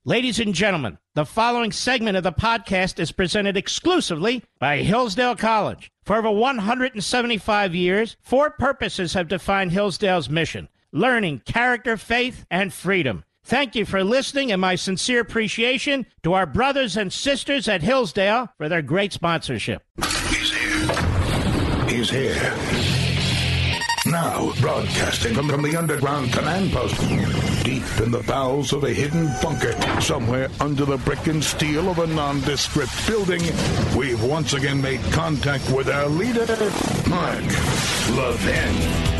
Ladies and gentlemen, the following segment of the podcast is presented exclusively by Hillsdale College. For over 175 years, four purposes have defined Hillsdale's mission: learning, character, faith, and freedom. Thank you for listening, and my sincere appreciation to our brothers and sisters at Hillsdale for their great sponsorship. He's here. He's here. Now, broadcasting from the underground command post, deep in the bowels of a hidden bunker, somewhere under the brick and steel of a nondescript building, we've once again made contact with our leader, Mark Levin.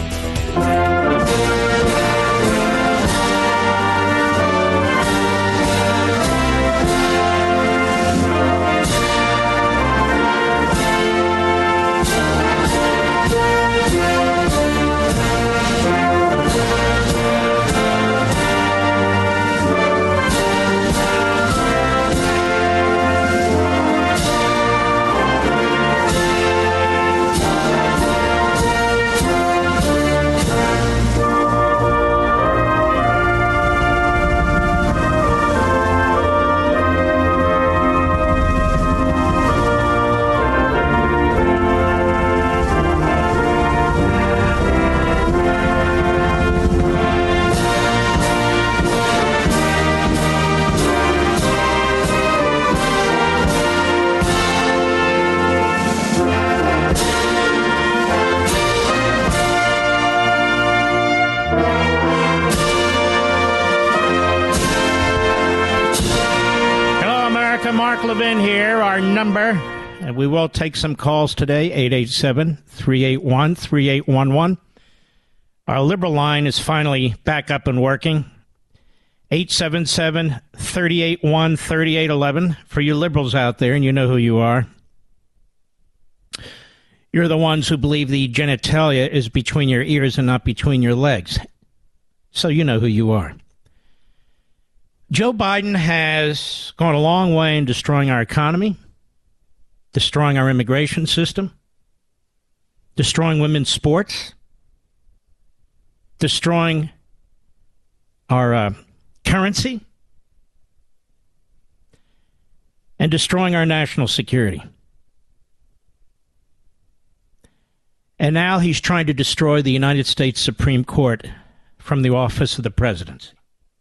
Mark Levin here, our number, and we will take some calls today, 887-381-3811. Our liberal line is finally back up and working, 877-381-3811. For you liberals out there, and you know who you are, you're the ones who believe the genitalia is between your ears and not between your legs. So you know who you are. Joe Biden has gone a long way in destroying our economy, destroying our immigration system, destroying women's sports, destroying our currency, and destroying our national security. And now he's trying to destroy the United States Supreme Court from the office of the presidency.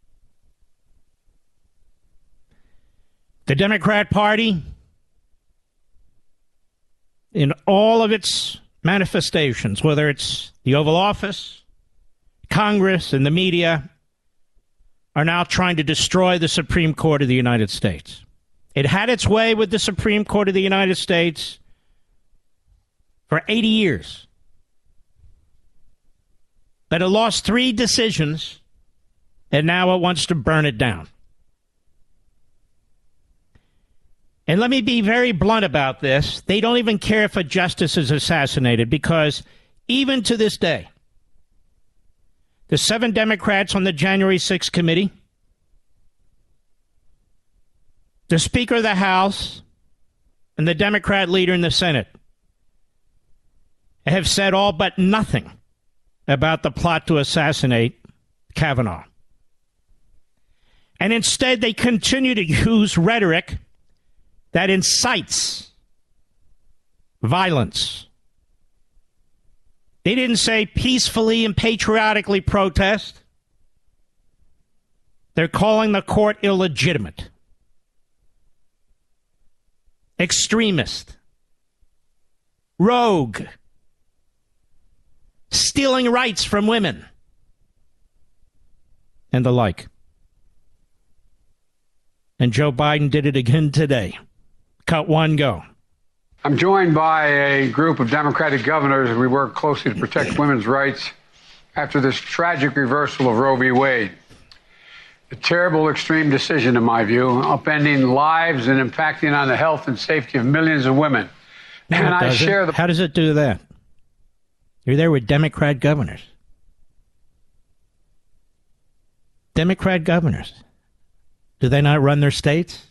The Democrat Party, in all of its manifestations, whether it's the Oval Office, Congress, and the media, are now trying to destroy the Supreme Court of the United States. It had its way with the Supreme Court of the United States for 80 years. But it lost 3 decisions, and now it wants to burn it down. And let me be very blunt about this. They don't even care if a justice is assassinated, because even to this day, the 7 Democrats on the January 6th committee, the Speaker of the House, and the Democrat leader in the Senate have said all but nothing about the plot to assassinate Kavanaugh. And instead, they continue to use rhetoric that incites violence. They didn't say peacefully and patriotically protest. They're calling the court illegitimate, extremist, rogue, stealing rights from women, and the like. And Joe Biden did it again today. Cut 1, go. I'm joined by a group of Democratic governors. We work closely to protect women's rights after this tragic reversal of Roe v. Wade. A terrible, extreme decision, in my view, upending lives and impacting on the health and safety of millions of women. And I share the... How does it do that? You're there with Democrat governors. Democrat governors. Do they not run their states?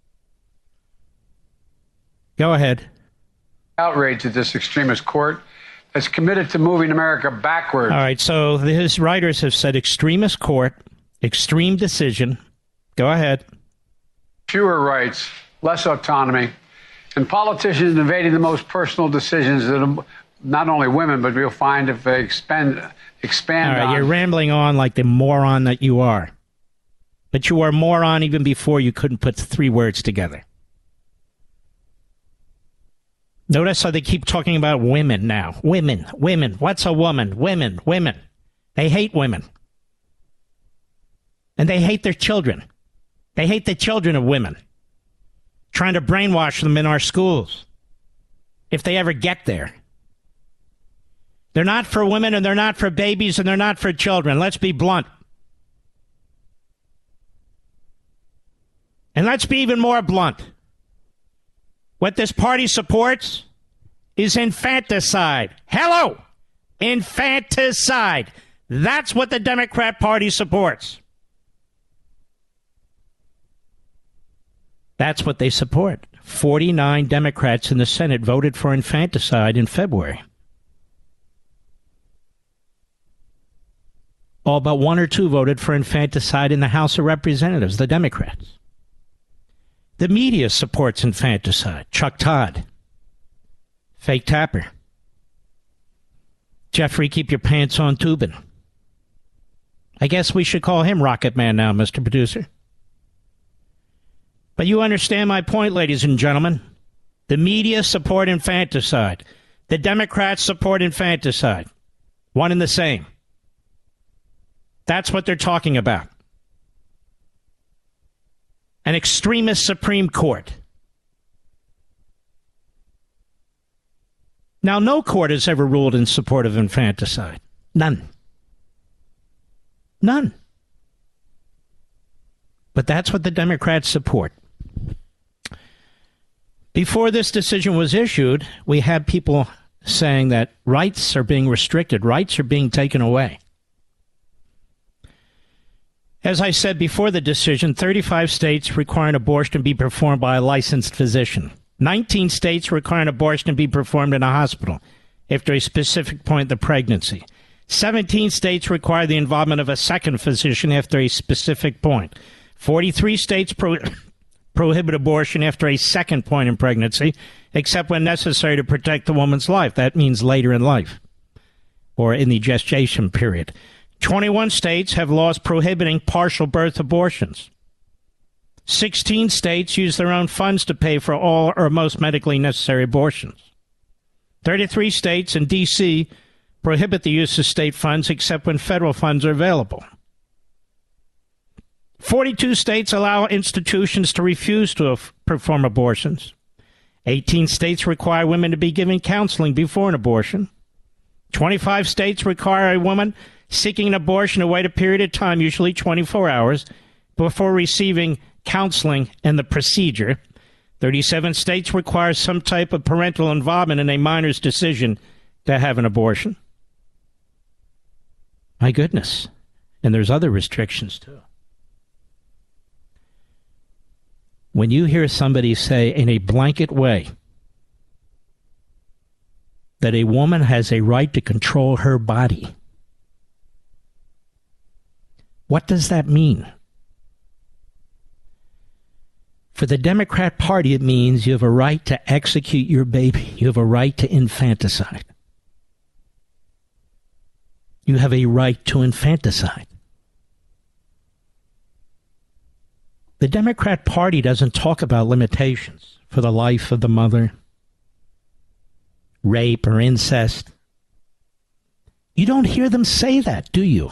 Go ahead. Outrage at this extremist court that's committed to moving America backward. All right, so his writers have said extremist court, extreme decision. Go ahead. fewer rights, less autonomy, and politicians invading the most personal decisions that not only women, but we'll find if they expand All right, on. you're rambling on like the moron that you are. But you were a moron even before you couldn't put 3 words together. Notice how they keep talking about women now. Women, women. What's a woman? Women, women. They hate women. And they hate their children. They hate the children of women. Trying to brainwash them in our schools. If they ever get there. They're not for women, and they're not for babies, and they're not for children. Let's be blunt. And let's be even more blunt. What this party supports is infanticide. Hello! Infanticide. That's what the Democrat Party supports. That's what they support. 49 Democrats in the Senate voted for infanticide in February. All but 1 or 2 voted for infanticide in the House of Representatives, the Democrats. The media supports infanticide. Chuck Todd. Fake Tapper. Jeffrey, keep your pants on tubing. I guess we should call him Rocket Man now, Mr. Producer. But you understand my point, ladies and gentlemen. The media support infanticide. The Democrats support infanticide. One and the same. That's what they're talking about. An extremist Supreme Court. Now, no court has ever ruled in support of infanticide. None. None. But that's what the Democrats support. Before this decision was issued, we had people saying that rights are being restricted, rights are being taken away. As I said before the decision, 35 states require an abortion to be performed by a licensed physician. 19 states require an abortion to be performed in a hospital after a specific point in the pregnancy. 17 states require the involvement of a second physician after a specific point. 43 states prohibit abortion after a second point in pregnancy, except when necessary to protect the woman's life. That means later in life or in the gestation period. 21 states have laws prohibiting partial birth abortions. 16 states use their own funds to pay for all or most medically necessary abortions. 33 states and D.C. prohibit the use of state funds except when federal funds are available. 42 states allow institutions to refuse to perform abortions. 18 states require women to be given counseling before an abortion. 25 states require a woman seeking an abortion to wait a period of time, usually 24 hours, before receiving counseling and the procedure. 37 states require some type of parental involvement in a minor's decision to have an abortion. My goodness. And there's other restrictions, too. When you hear somebody say in a blanket way that a woman has a right to control her body, what does that mean? For the Democrat Party, it means you have a right to execute your baby. You have a right to infanticide. You have a right to infanticide. The Democrat Party doesn't talk about limitations for the life of the mother, rape or incest. You don't hear them say that, do you?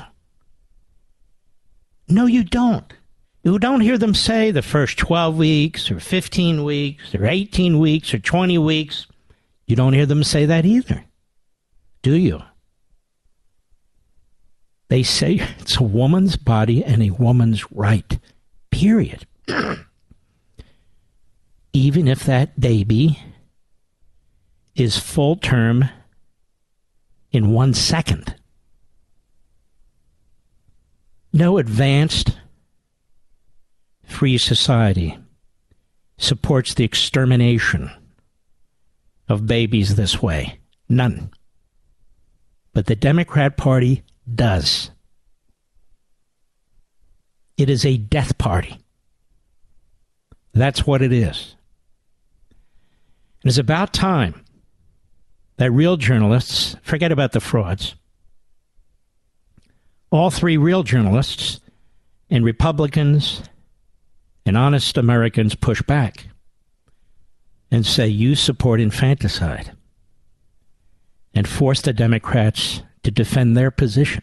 No, you don't. You don't hear them say the first 12 weeks or 15 weeks or 18 weeks or 20 weeks. You don't hear them say that either, do you? They say it's a woman's body and a woman's right, period. Even if that baby is full term in 1 second. No advanced free society supports the extermination of babies this way. None. But the Democrat Party does. It is a death party. That's what it is. It is about time that real journalists, forget about the frauds, all three real journalists and Republicans and honest Americans push back and say, you support infanticide, and force the Democrats to defend their position.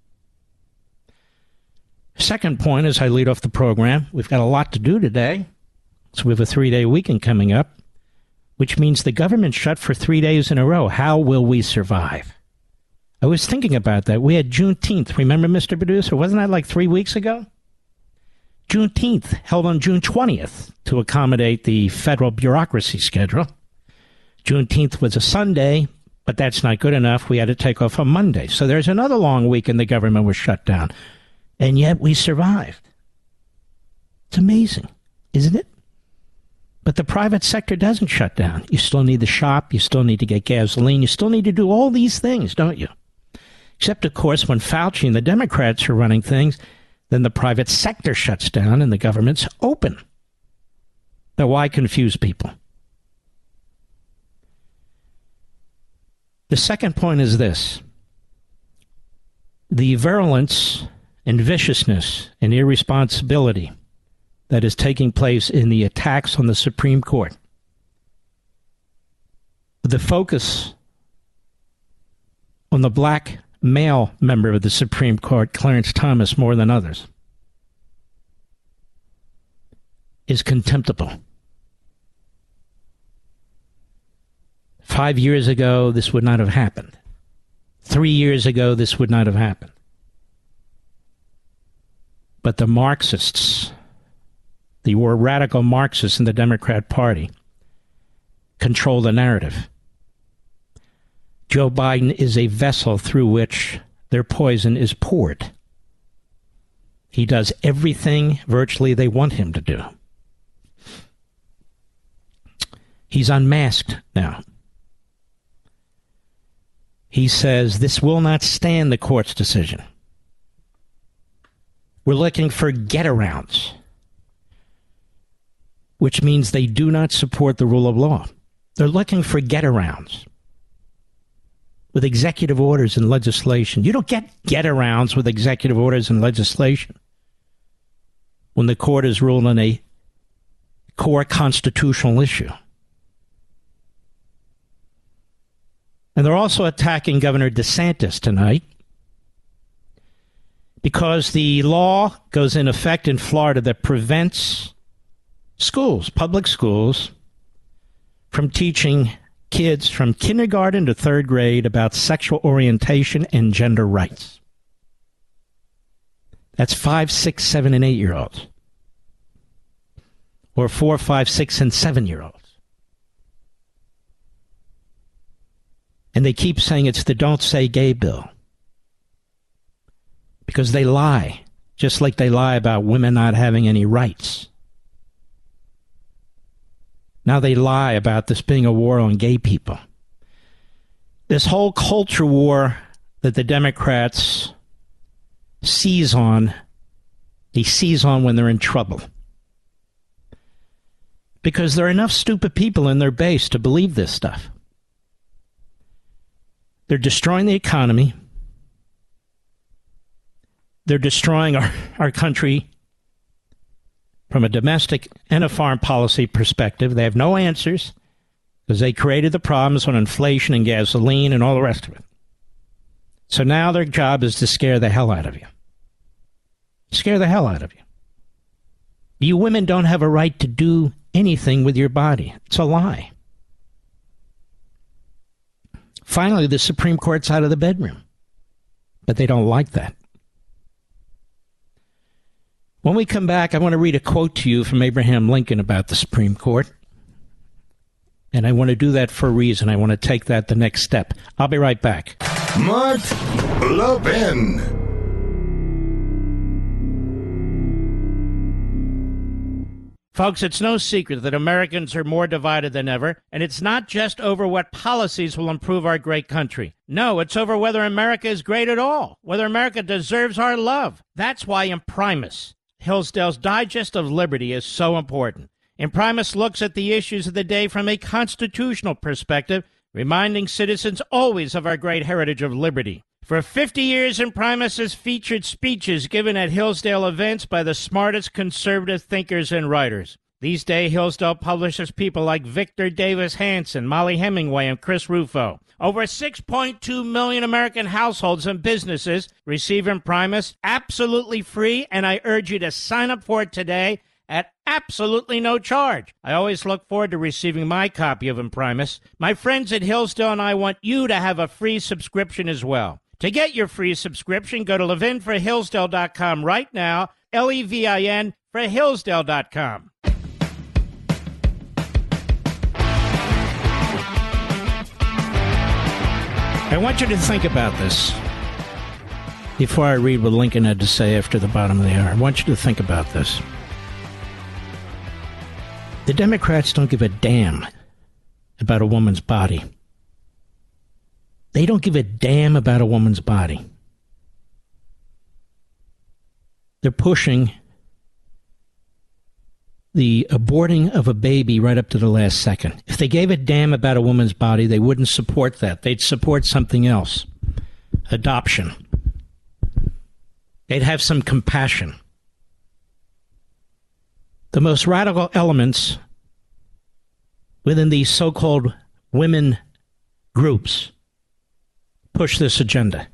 Second point, as I lead off the program, we've got a lot to do today. So we have a 3-day weekend coming up, which means the government shut for 3 days in a row. How will we survive? I was thinking about that. We had Juneteenth. Remember, Mr. Producer? Wasn't that like 3 weeks ago? Juneteenth held on June 20th to accommodate the federal bureaucracy schedule. Juneteenth was a Sunday, but that's not good enough. We had to take off on Monday. So there's another long week and the government was shut down. And yet we survived. It's amazing, isn't it? But the private sector doesn't shut down. You still need to shop. You still need to get gasoline. You still need to do all these things, don't you? Except, of course, when Fauci and the Democrats are running things, then the private sector shuts down and the government's open. Now, why confuse people? The second point is this. The virulence and viciousness and irresponsibility that is taking place in the attacks on the Supreme Court. The focus on the black male member of the Supreme Court, Clarence Thomas, more than others, is contemptible. 5 years ago, this would not have happened. 3 years ago, this would not have happened. But the Marxists, the more radical Marxists in the Democrat Party, control the narrative. Joe Biden is a vessel through which their poison is poured. He does everything virtually they want him to do. He's unmasked now. He says, this will not stand the court's decision. We're looking for get-arounds, which means they do not support the rule of law. They're looking for get-arounds with executive orders and legislation. You don't get get-arounds with executive orders and legislation when the court has ruled on a core constitutional issue. And they're also attacking Governor DeSantis tonight because the law goes in effect in Florida that prevents schools, public schools, from teaching kids from kindergarten to third grade about sexual orientation and gender rights. That's 5, 6, 7, and 8-year-olds. Or 4, 5, 6, and 7-year-olds. And they keep saying it's the Don't Say Gay bill. Because they lie, just like they lie about women not having any rights. Now they lie about this being a war on gay people. This whole culture war that the Democrats seize on, they seize on when they're in trouble. Because there are enough stupid people in their base to believe this stuff. They're destroying the economy. They're destroying our country from a domestic and a foreign policy perspective. They have no answers because they created the problems on inflation and gasoline and all the rest of it. So now their job is to scare the hell out of you. Scare the hell out of you. You women don't have a right to do anything with your body. It's a lie. Finally, the Supreme Court's out of the bedroom. But they don't like that. When we come back, I want to read a quote to you from Abraham Lincoln about the Supreme Court. And I want to do that for a reason. I want to take that the next step. I'll be right back. Mark Levin. Folks, it's no secret that Americans are more divided than ever, and it's not just over what policies will improve our great country. No, it's over whether America is great at all, whether America deserves our love. That's why Imprimis, Hillsdale's Digest of Liberty, is so important. Imprimis looks at the issues of the day from a constitutional perspective, reminding citizens always of our great heritage of liberty. For 50 years, Imprimis has featured speeches given at Hillsdale events by the smartest conservative thinkers and writers. These days, Hillsdale publishes people like Victor Davis Hanson, Molly Hemingway, and Chris Rufo. Over 6.2 million American households and businesses receive Imprimis absolutely free, and I urge you to sign up for it today at absolutely no charge. I always look forward to receiving my copy of Imprimis. My friends at Hillsdale and I want you to have a free subscription as well. To get your free subscription, go to levinforhillsdale.com right now, Levin for Hillsdale.com. I want you to think about this before I read what Lincoln had to say after the bottom of the hour. I want you to think about this. The Democrats don't give a damn about a woman's body. They don't give a damn about a woman's body. They're pushing the aborting of a baby right up to the last second. If they gave a damn about a woman's body, they wouldn't support that. They'd support something else. Adoption. They'd have some compassion. The most radical elements within these so-called women groups push this agenda.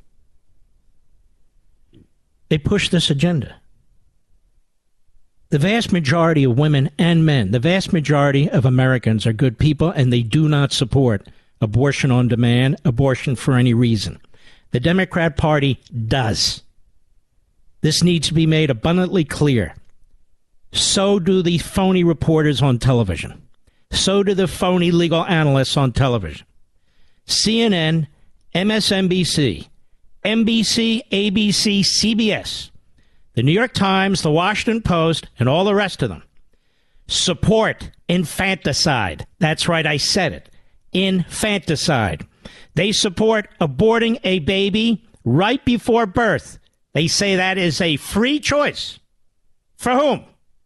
They push this agenda. The vast majority of women and men, the vast majority of Americans are good people, and they do not support abortion on demand, abortion for any reason. The Democrat Party does. This needs to be made abundantly clear. So do the phony reporters on television. So do the phony legal analysts on television. CNN, MSNBC, NBC, ABC, CBS, the New York Times, the Washington Post, and all the rest of them support infanticide. That's right, I said it. Infanticide. They support aborting a baby right before birth. They say that is a free choice. For whom?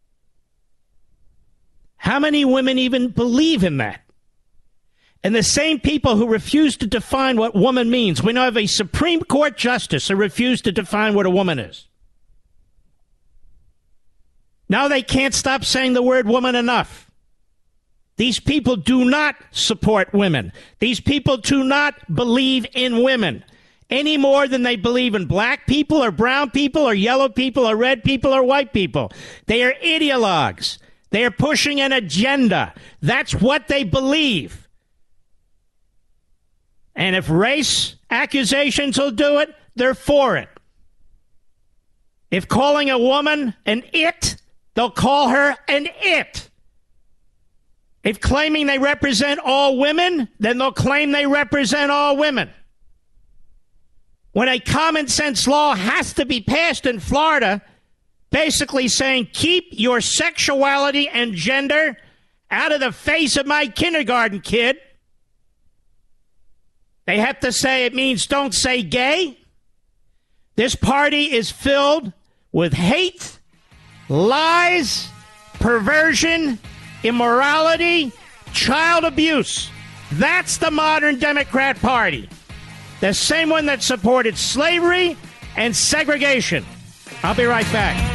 How many women even believe in that? And the same people who refuse to define what woman means. We now have a Supreme Court justice who refused to define what a woman is. Now they can't stop saying the word woman enough. These people do not support women. These people do not believe in women any more than they believe in black people or brown people or yellow people or red people or white people. They are ideologues. They are pushing an agenda. That's what they believe. And if race accusations will do it, they're for it. If calling a woman an it, they'll call her an it. If claiming they represent all women, then they'll claim they represent all women. When a common sense law has to be passed in Florida, basically saying, keep your sexuality and gender out of the face of my kindergarten kid, they have to say it means don't say gay. This party is filled with hate, lies, perversion, immorality, child abuse. That's the modern Democrat Party. The same one that supported slavery and segregation. I'll be right back.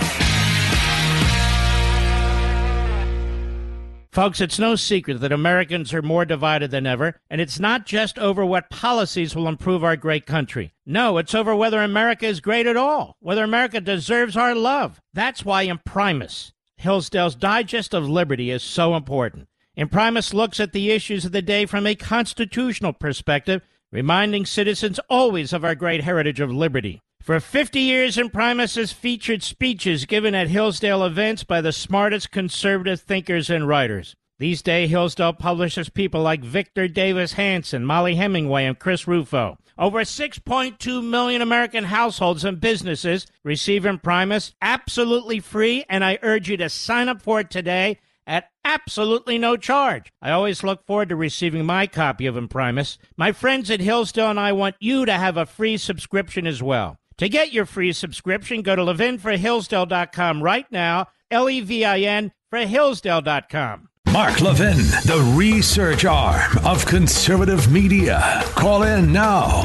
Folks, it's no secret that Americans are more divided than ever, and it's not just over what policies will improve our great country. No, it's over whether America is great at all, whether America deserves our love. That's why Imprimis, Hillsdale's Digest of Liberty, is so important. Imprimis looks at the issues of the day from a constitutional perspective, reminding citizens always of our great heritage of liberty. For 50 years, Imprimis has featured speeches given at Hillsdale events by the smartest conservative thinkers and writers. These days, Hillsdale publishes people like Victor Davis Hanson, Molly Hemingway, and Chris Rufo. Over 6.2 million American households and businesses receive Imprimis absolutely free, and I urge you to sign up for it today at absolutely no charge. I always look forward to receiving my copy of Imprimis. My friends at Hillsdale and I want you to have a free subscription as well. To get your free subscription, go to levinforhillsdale.com right now, Levin for Hillsdale.com. Mark Levin, the research arm of conservative media. Call in now,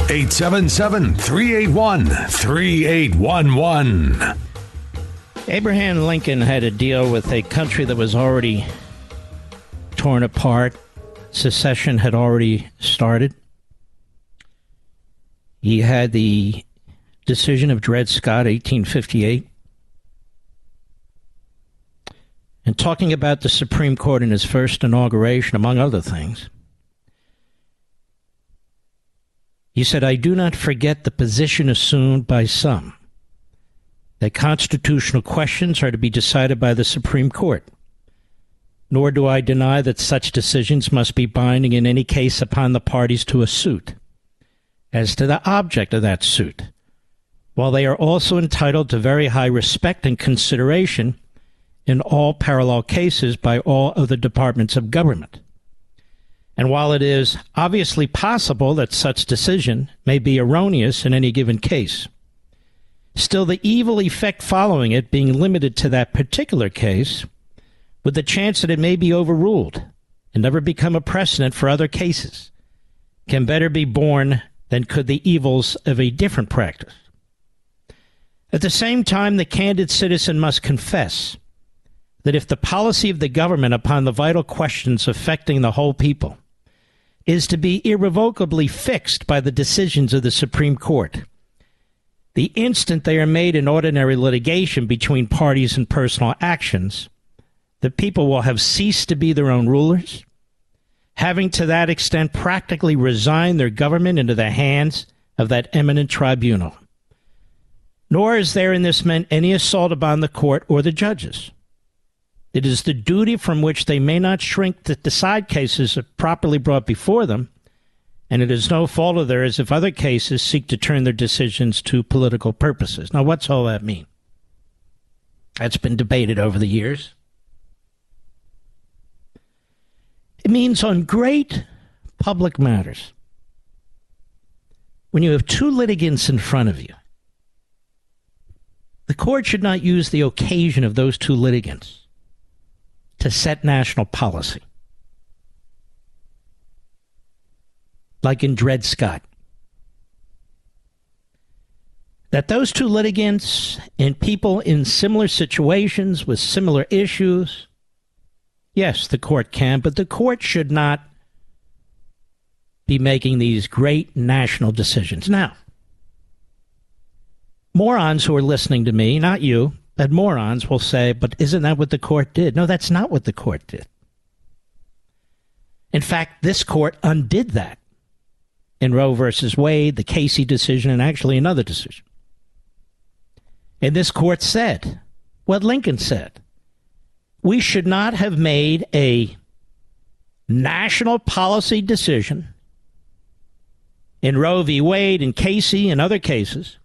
877-381-3811. Abraham Lincoln had to deal with a country that was already torn apart. Secession had already started. He had the decision of Dred Scott, 1858. And talking about the Supreme Court in his first inauguration, among other things, he said, "I do not forget the position assumed by some, that constitutional questions are to be decided by the Supreme Court. Nor do I deny that such decisions must be binding in any case upon the parties to a suit, as to the object of that suit, while they are also entitled to very high respect and consideration in all parallel cases by all other departments of government. And while it is obviously possible that such decision may be erroneous in any given case, still the evil effect following it being limited to that particular case, with the chance that it may be overruled and never become a precedent for other cases, can better be borne than could the evils of a different practice. At the same time, the candid citizen must confess that if the policy of the government upon the vital questions affecting the whole people is to be irrevocably fixed by the decisions of the Supreme Court, the instant they are made in ordinary litigation between parties and personal actions, the people will have ceased to be their own rulers, having to that extent practically resigned their government into the hands of that eminent tribunal. Nor is there in this meant any assault upon the court or the judges. It is the duty from which they may not shrink to decide cases properly brought before them, and it is no fault of theirs if other cases seek to turn their decisions to political purposes. Now, what's all that mean? That's been debated over the years. It means on great public matters, when you have two litigants in front of you, the court should not use the occasion of those two litigants to set national policy, like in Dred Scott. That those two litigants and people in similar situations with similar issues, yes, the court can, but the court should not be making these great national decisions. Now, morons who are listening to me, not you, but morons will say, but isn't that what the court did? No, that's not what the court did. In fact, this court undid that in Roe versus Wade, the Casey decision, and actually another decision. And this court said what Lincoln said. We should not have made a national policy decision in Roe v. Wade and Casey and other cases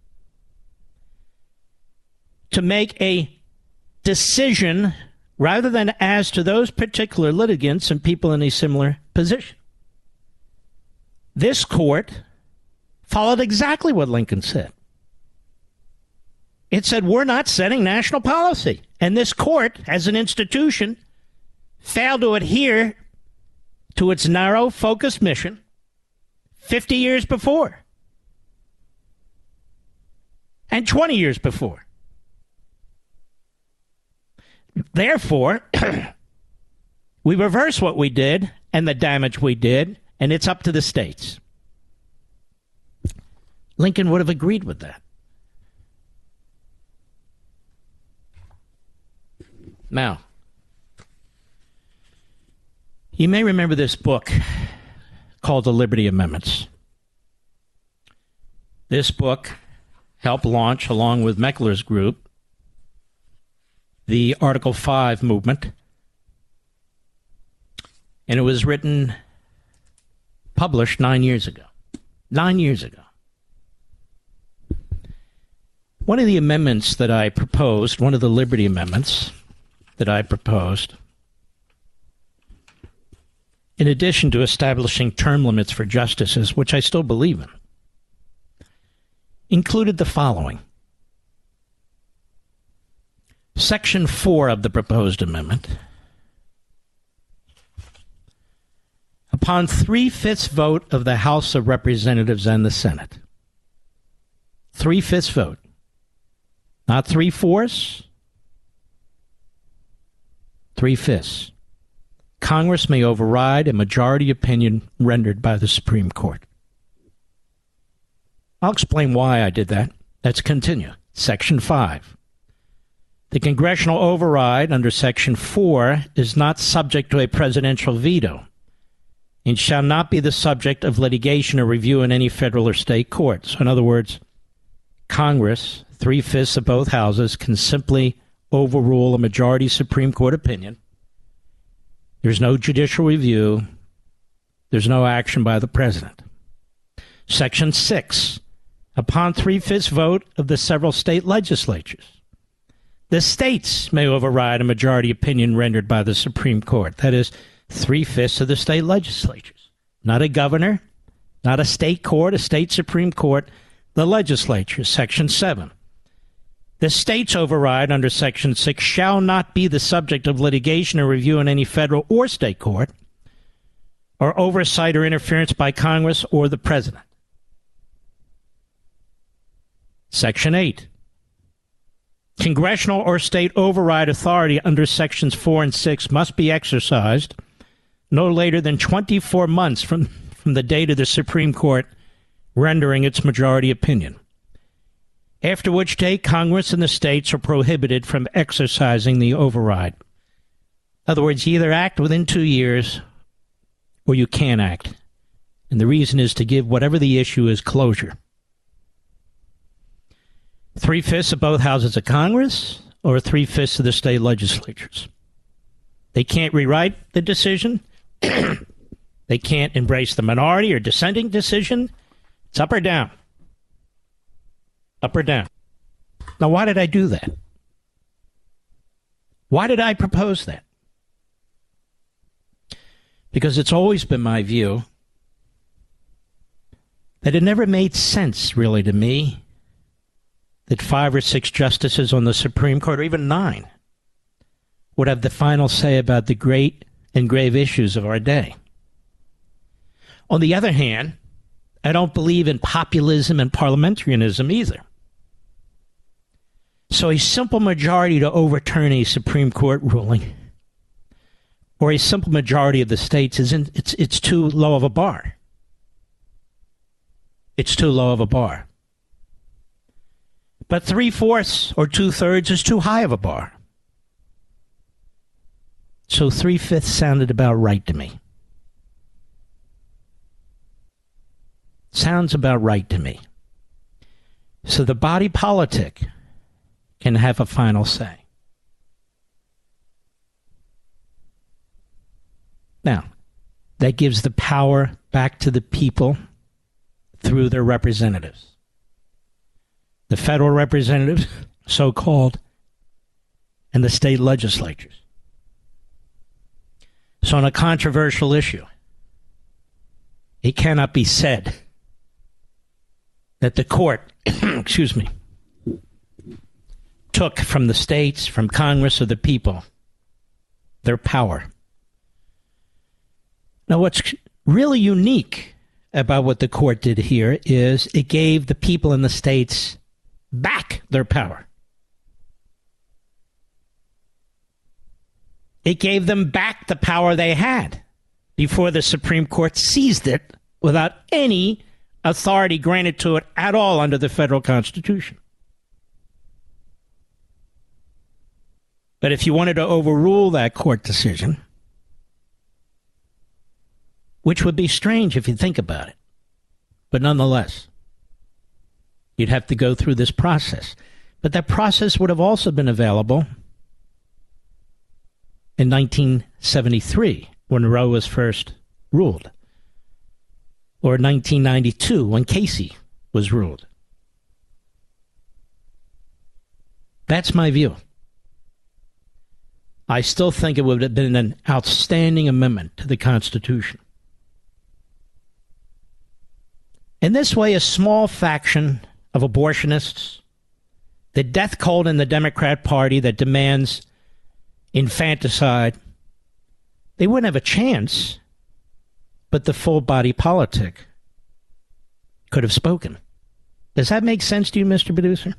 to make a decision rather than as to those particular litigants and people in a similar position. This court followed exactly what Lincoln said. It said, we're not setting national policy. And this court, as an institution, failed to adhere to its narrow, focused mission 50 years before and 20 years before. Therefore, we reverse what we did and the damage we did, and it's up to the states. Lincoln would have agreed with that. Now, you may remember this book called The Liberty Amendments. This book helped launch, along with Meckler's group, the Article 5 movement. And it was published 9 years ago. 9 years ago. One of the amendments that I proposed, one of the Liberty Amendments that I proposed, in addition to establishing term limits for justices, which I still believe in, included the following. Section 4 of the proposed amendment upon 3/5 vote of the House of Representatives and the Senate. 3/5 vote. Not 3/4. 3/5. Congress may override a majority opinion rendered by the Supreme Court. I'll explain why I did that. Let's continue. Section 5. The congressional override under Section 4 is not subject to a presidential veto and shall not be the subject of litigation or review in any federal or state court. So in other words, Congress, 3/5 of both houses, can simply overrule a majority Supreme Court opinion. There's no judicial review. There's no action by the president. Section 6. Upon 3/5 vote of the several state legislatures, the states may override a majority opinion rendered by the Supreme Court. That is, 3/5 of the state legislatures. Not a governor, not a state court, a state Supreme Court, the legislature. Section 7. The state's override under Section 6 shall not be the subject of litigation or review in any federal or state court, or oversight or interference by Congress or the president. Section 8. Congressional or state override authority under Sections 4 and 6 must be exercised no later than 24 months from the date of the Supreme Court rendering its majority opinion, after which date Congress and the states are prohibited from exercising the override. In other words, you either act within 2 years or you can't act. And the reason is to give whatever the issue is closure. 3/5 of both houses of Congress or 3/5 of the state legislatures. They can't rewrite the decision. They can't embrace the minority or dissenting decision. It's up or down. Up or down. Now, why did I do that? Why did I propose that? Because it's always been my view that it never made sense, really, to me, that 5 or 6 justices on the Supreme Court, or even 9, would have the final say about the great and grave issues of our day. On the other hand, I don't believe in populism and parliamentarianism either. So a simple majority to overturn a Supreme Court ruling, or a simple majority of the states, it's too low of a bar. It's too low of a bar. But 3/4 or 2/3 is too high of a bar. So 3/5 sounded about right to me. Sounds about right to me. So the body politic can have a final say. Now, that gives the power back to the people through their representatives. The federal representatives, so-called, and the state legislatures. So on a controversial issue, it cannot be said that the court, took from the states, from Congress, or the people, their power. Now, what's really unique about what the court did here is it gave the people in the states back their power. It gave them back the power they had before the Supreme Court seized it without any authority granted to it at all under the federal Constitution. But if you wanted to overrule that court decision, which would be strange if you think about it, but nonetheless, you'd have to go through this process. But that process would have also been available in 1973, when Roe was first ruled, or 1992, when Casey was ruled. That's my view. I still think it would have been an outstanding amendment to the Constitution. In this way, a small faction of abortionists, the death cult in the Democrat Party that demands infanticide, they wouldn't have a chance but the full body politic could have spoken. Does that make sense to you, Mr. Producer?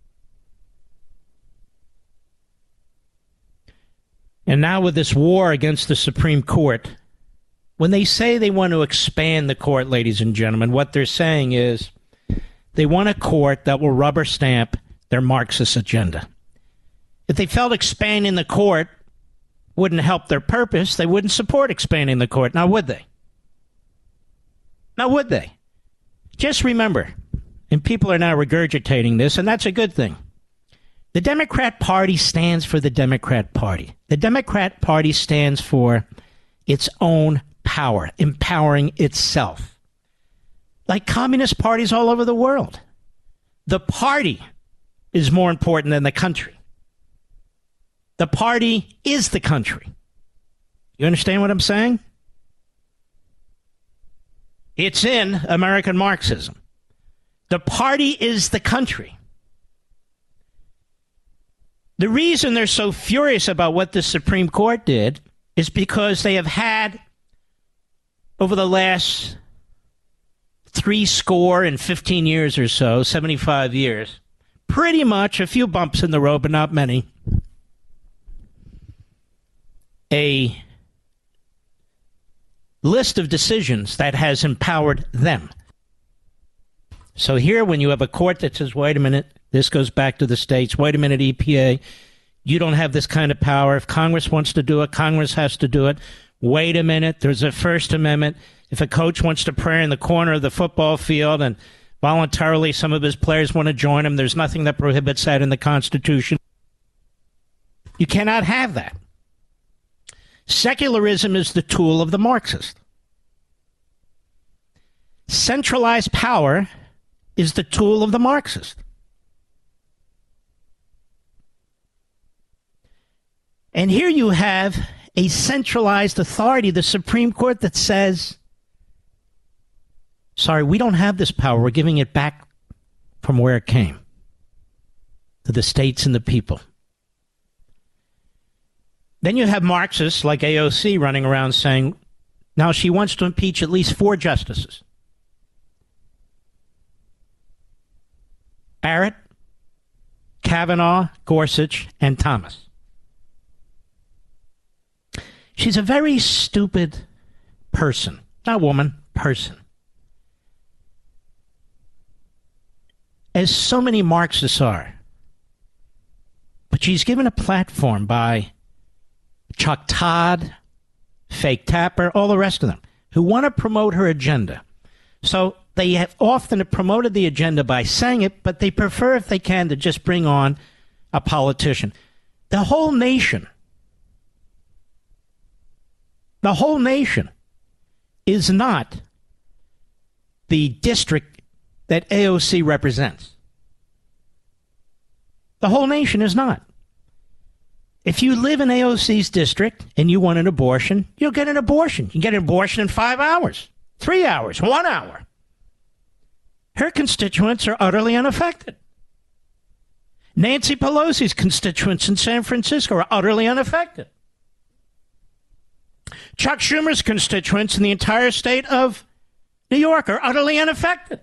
And now with this war against the Supreme Court, when they say they want to expand the court, ladies and gentlemen, what they're saying is they want a court that will rubber stamp their Marxist agenda. If they felt expanding the court wouldn't help their purpose, they wouldn't support expanding the court. Now, would they? Now, would they? Just remember, and people are now regurgitating this, and that's a good thing. The Democrat Party stands for the Democrat Party. The Democrat Party stands for its own power, empowering itself. Like communist parties all over the world. The party is more important than the country. The party is the country. You understand what I'm saying? It's in American Marxism. The party is the country. The reason they're so furious about what the Supreme Court did is because they have had, over the last 15 years or so, 75 years, pretty much a few bumps in the road, but not many, a list of decisions that has empowered them. So here, when you have a court that says, wait a minute, this goes back to the states, wait a minute, EPA, you don't have this kind of power. If Congress wants to do it, Congress has to do it. Wait a minute, there's a First Amendment. If a coach wants to pray in the corner of the football field and voluntarily some of his players want to join him, there's nothing that prohibits that in the Constitution. You cannot have that. Secularism is the tool of the Marxist. Centralized power is the tool of the Marxist. And here you have a centralized authority, the Supreme Court, that says, sorry, we don't have this power. We're giving it back from where it came, to the states and the people. Then you have Marxists like AOC running around saying, now she wants to impeach at least 4 justices. Barrett, Kavanaugh, Gorsuch, and Thomas. She's a very stupid person. Not woman, person. As so many Marxists are. But she's given a platform by Chuck Todd, Fake Tapper, all the rest of them, who want to promote her agenda. So they have often promoted the agenda by saying it, but they prefer, if they can, to just bring on a politician. The whole nation is not the district that AOC represents. The whole nation is not. If you live in AOC's district and you want an abortion, you'll get an abortion. You can get an abortion in 5 hours, 3 hours, 1 hour. Her constituents are utterly unaffected. Nancy Pelosi's constituents in San Francisco are utterly unaffected. Chuck Schumer's constituents in the entire state of New York are utterly unaffected.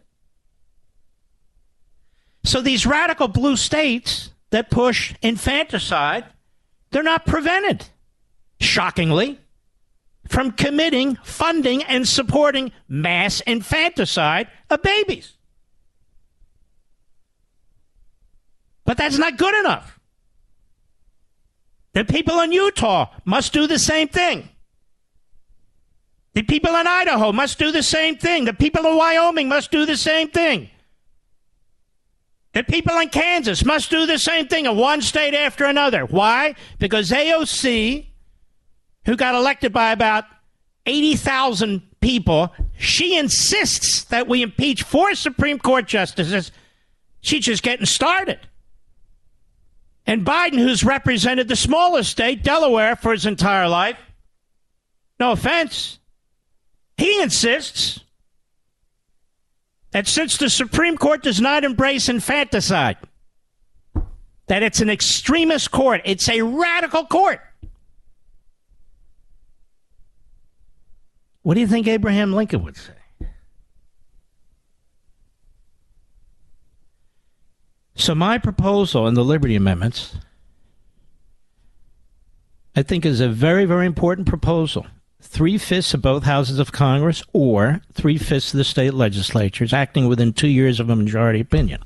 So these radical blue states that push infanticide, they're not prevented, shockingly, from committing, funding, and supporting mass infanticide of babies. But that's not good enough. The people in Utah must do the same thing. The people in Idaho must do the same thing. The people in Wyoming must do the same thing. The people in Kansas must do the same thing in one state after another. Why? Because AOC, who got elected by about 80,000 people, she insists that we impeach 4 Supreme Court justices. She's just getting started. And Biden, who's represented the smallest state, Delaware, for his entire life, no offense, he insists that since the Supreme Court does not embrace infanticide, that it's an extremist court, it's a radical court. What do you think Abraham Lincoln would say? So my proposal in the Liberty Amendments, I think, is a very, very important proposal. 3/5 of both houses of Congress or 3/5 of the state legislatures acting within 2 years of a majority opinion.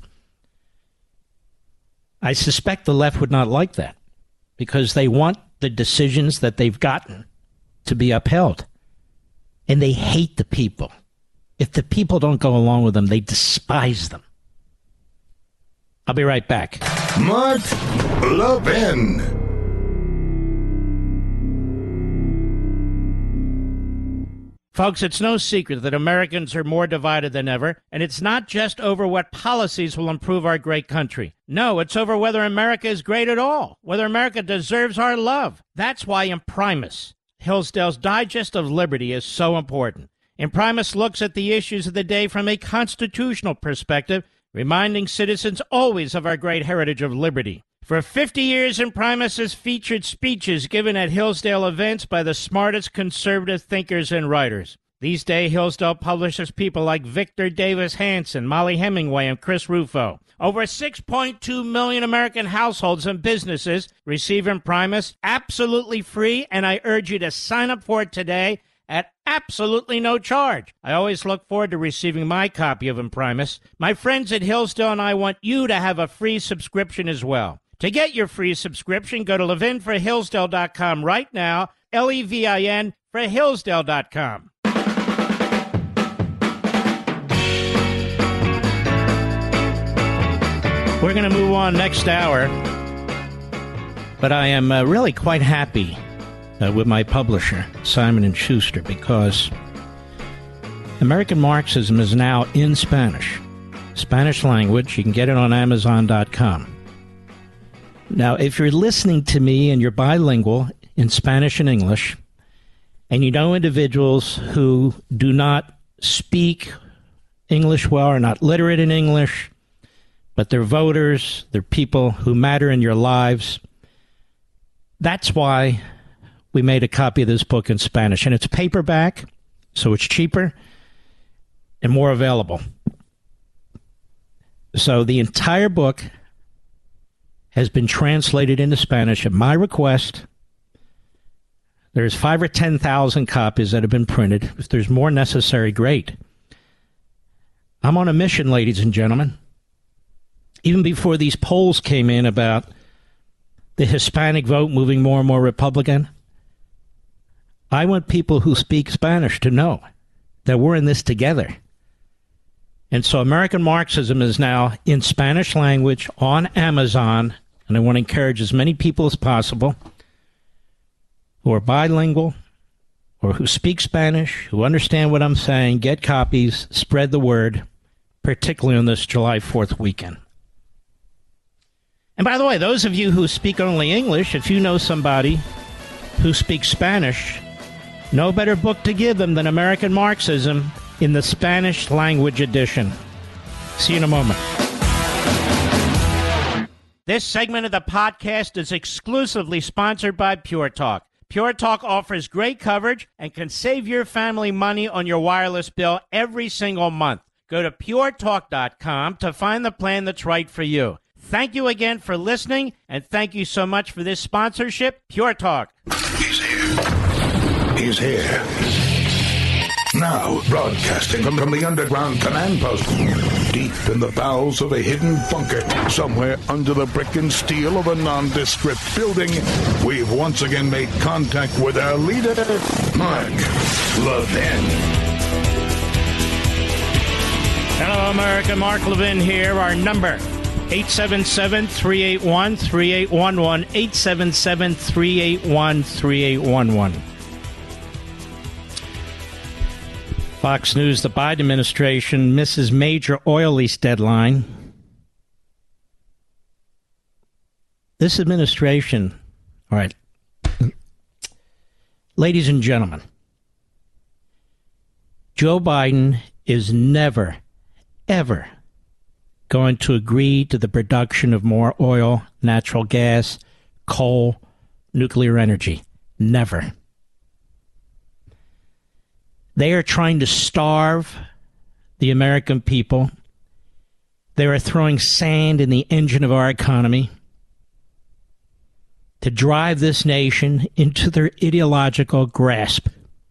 I suspect the left would not like that because they want the decisions that they've gotten to be upheld. And they hate the people. If the people don't go along with them, they despise them. I'll be right back. Mark Levin. Folks, it's no secret that Americans are more divided than ever, and it's not just over what policies will improve our great country. No, it's over whether America is great at all, whether America deserves our love. That's why Imprimis, Hillsdale's Digest of Liberty, is so important. Imprimis looks at the issues of the day from a constitutional perspective, reminding citizens always of our great heritage of liberty. For 50 years, Imprimis has featured speeches given at Hillsdale events by the smartest conservative thinkers and writers. These days, Hillsdale publishes people like Victor Davis Hanson, Molly Hemingway, and Chris Rufo. Over 6.2 million American households and businesses receive Imprimis absolutely free, and I urge you to sign up for it today at absolutely no charge. I always look forward to receiving my copy of Imprimis. My friends at Hillsdale and I want you to have a free subscription as well. To get your free subscription, go to levinforhillsdale.com right now, Levin for Hillsdale.com. We're going to move on next hour, but I am really quite happy with my publisher, Simon & Schuster, because American Marxism is now in Spanish language. You can get it on Amazon.com. Now, if you're listening to me and you're bilingual in Spanish and English, and you know individuals who do not speak English well, are not literate in English, but they're voters, they're people who matter in your lives, that's why we made a copy of this book in Spanish. And it's paperback, so it's cheaper and more available. So the entire book has been translated into Spanish at my request. There's 5,000 or 10,000 copies that have been printed. If there's more necessary, great. I'm on a mission, ladies and gentlemen. Even before these polls came in about the Hispanic vote moving more and more Republican, I want people who speak Spanish to know that we're in this together. And so American Marxism is now in Spanish language on Amazon. And I want to encourage as many people as possible who are bilingual or who speak Spanish, who understand what I'm saying, get copies, spread the word, particularly on this July 4th weekend. And by the way, those of you who speak only English, if you know somebody who speaks Spanish, no better book to give them than American Marxism in the Spanish language edition. See you in a moment. This segment of the podcast is exclusively sponsored by Pure Talk. Pure Talk offers great coverage and can save your family money on your wireless bill every single month. Go to puretalk.com to find the plan that's right for you. Thank you again for listening, and thank you so much for this sponsorship, Pure Talk. He's here. He's here. Now, broadcasting from the underground command post, deep in the bowels of a hidden bunker, somewhere under the brick and steel of a nondescript building, we've once again made contact with our leader, Mark Levin. Hello, America. Mark Levin here. Our number, 877-381-3811, 877-381-3811. Fox News, the Biden administration misses major oil lease deadline. This administration, all right, ladies and gentlemen, Joe Biden is never, ever going to agree to the production of more oil, natural gas, coal, nuclear energy. Never. They are trying to starve the American people. They are throwing sand in the engine of our economy to drive this nation into their ideological grasp.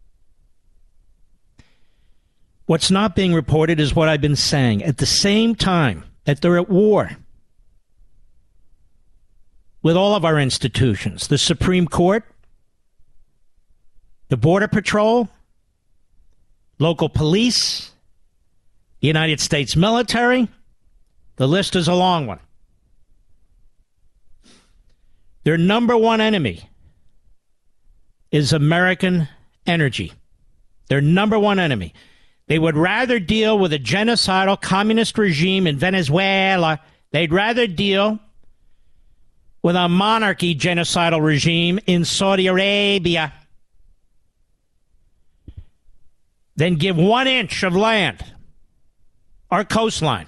What's not being reported is what I've been saying. At the same time that they're at war with all of our institutions, the Supreme Court, the Border Patrol, local police, the United States military, the list is a long one. Their number one enemy is American energy. Their number one enemy. They would rather deal with a genocidal communist regime in Venezuela. They'd rather deal with a monarchy genocidal regime in Saudi Arabia than give 1 inch of land, our coastline,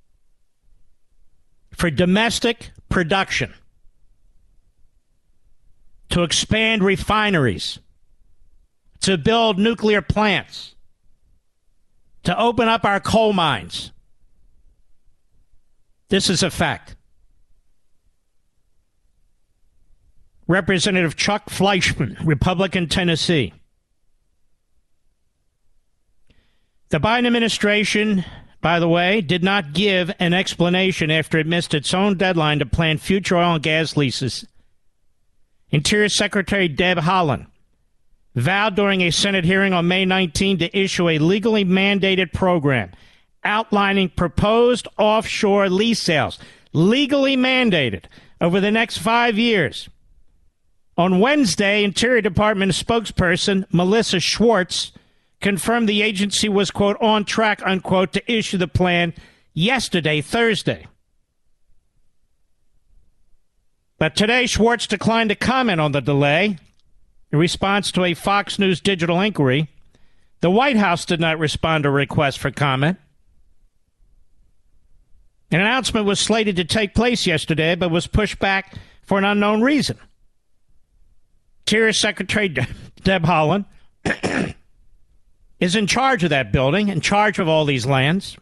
for domestic production, to expand refineries, to build nuclear plants, to open up our coal mines. This is a fact. Representative Chuck Fleischman, Republican, Tennessee. The Biden administration, by the way, did not give an explanation after it missed its own deadline to plan future oil and gas leases. Interior Secretary Deb Haaland vowed during a Senate hearing on May 19 to issue a legally mandated program outlining proposed offshore lease sales, legally mandated, over the next 5 years. On Wednesday, Interior Department spokesperson Melissa Schwartz confirmed the agency was, quote, on track, unquote, to issue the plan yesterday, Thursday. But today, Schwartz declined to comment on the delay. In response to a Fox News digital inquiry, the White House did not respond to a request for comment. An announcement was slated to take place yesterday, but was pushed back for an unknown reason. Interior Secretary Deb Haaland is in charge of that building, in charge of all these lands.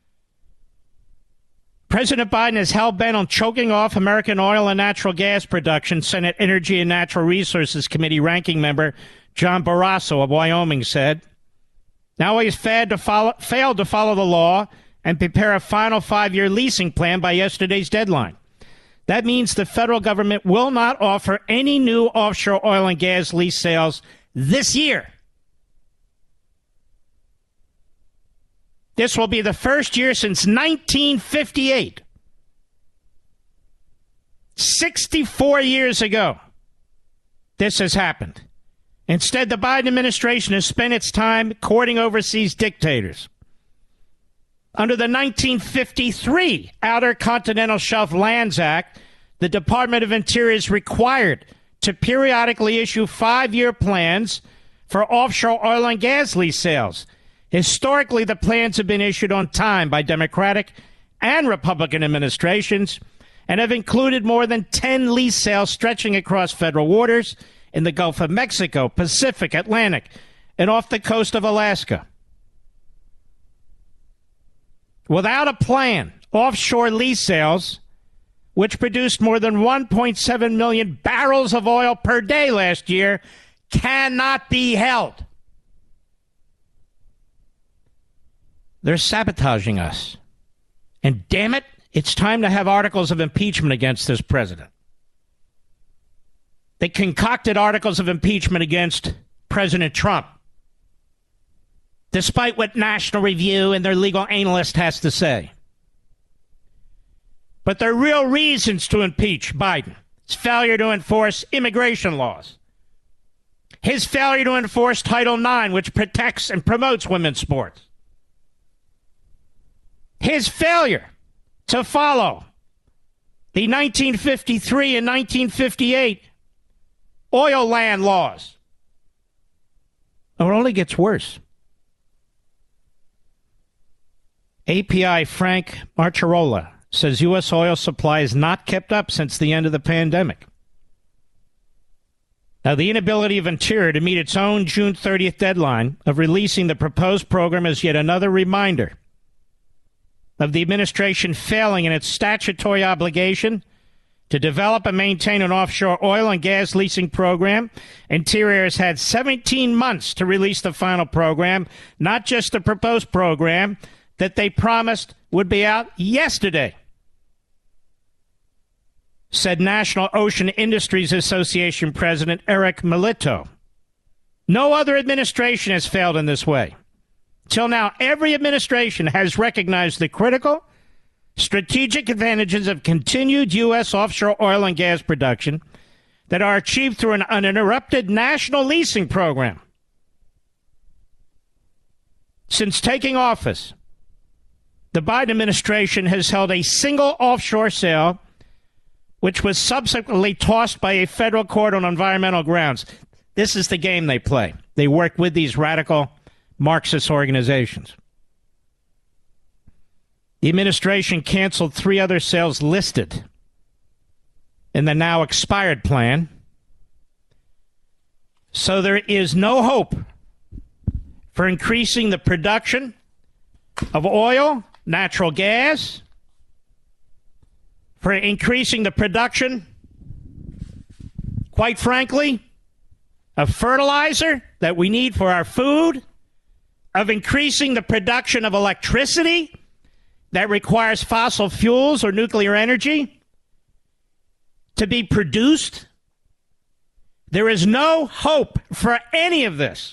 President Biden is hell-bent on choking off American oil and natural gas production, Senate Energy and Natural Resources Committee ranking member John Barrasso of Wyoming said. Now he's failed to follow the law and prepare a final 5-year leasing plan by yesterday's deadline. That means the federal government will not offer any new offshore oil and gas lease sales this year. This will be the first year since 1958. 64 years ago, this has happened. Instead, the Biden administration has spent its time courting overseas dictators. Under the 1953 Outer Continental Shelf Lands Act, the Department of Interior is required to periodically issue 5-year plans for offshore oil and gas lease sales. Historically, the plans have been issued on time by Democratic and Republican administrations and have included more than 10 lease sales stretching across federal waters in the Gulf of Mexico, Pacific, Atlantic, and off the coast of Alaska. Without a plan, offshore lease sales, which produced more than 1.7 million barrels of oil per day last year, cannot be held. They're sabotaging us. And damn it, it's time to have articles of impeachment against this president. They concocted articles of impeachment against President Trump, despite what National Review and their legal analyst has to say. But there are real reasons to impeach Biden. His failure to enforce immigration laws. His failure to enforce Title IX, which protects and promotes women's sports. His failure to follow the 1953 and 1958 oil land laws. Oh, it only gets worse. API Frank Marcharola says U.S. oil supply has not kept up since the end of the pandemic. Now, the inability of Interior to meet its own June 30th deadline of releasing the proposed program is yet another reminder of the administration failing in its statutory obligation to develop and maintain an offshore oil and gas leasing program. Interior has had 17 months to release the final program, not just the proposed program that they promised would be out yesterday, said National Ocean Industries Association President Eric Melito. No other administration has failed in this way. Till now, every administration has recognized the critical strategic advantages of continued U.S. offshore oil and gas production that are achieved through an uninterrupted national leasing program. Since taking office, the Biden administration has held a single offshore sale, which was subsequently tossed by a federal court on environmental grounds. This is the game they play. They work with these radical Marxist organizations. The administration canceled 3 other sales listed in the now expired plan. So there is no hope for increasing the production of oil, natural gas, for increasing the production, quite frankly, of fertilizer that we need for our food, of increasing the production of electricity that requires fossil fuels or nuclear energy to be produced. There is no hope for any of this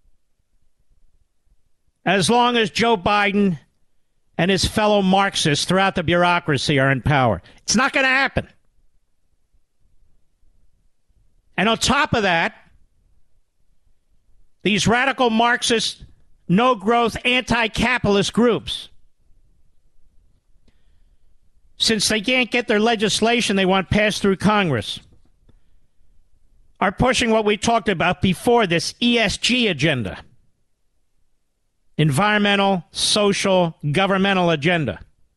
as long as Joe Biden and his fellow Marxists throughout the bureaucracy are in power. It's not going to happen. And on top of that, these radical Marxist, no-growth, anti-capitalist groups, since they can't get their legislation they want passed through Congress, are pushing what we talked about before, this ESG agenda. Environmental, social, governmental agenda.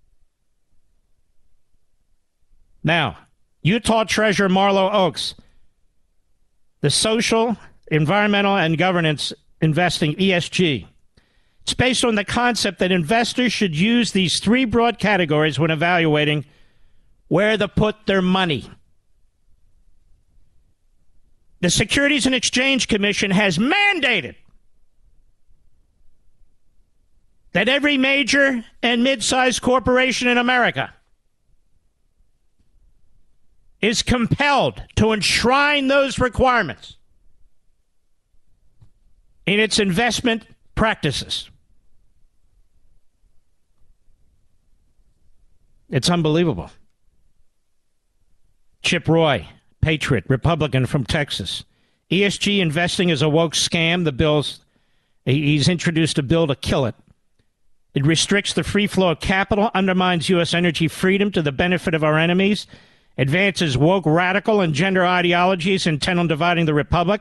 Now, Utah Treasurer Marlo Oaks, the social, environmental, and governance investing, ESG. It's based on the concept that investors should use these 3 broad categories when evaluating where to put their money. The Securities and Exchange Commission has mandated that every major and mid-sized corporation in America is compelled to enshrine those requirements in its investment practices. It's unbelievable. Chip Roy, patriot, Republican from Texas. ESG investing is a woke scam. He's introduced a bill to kill it. It restricts the free flow of capital, undermines U.S. energy freedom to the benefit of our enemies, advances woke, radical, and gender ideologies intent on dividing the republic.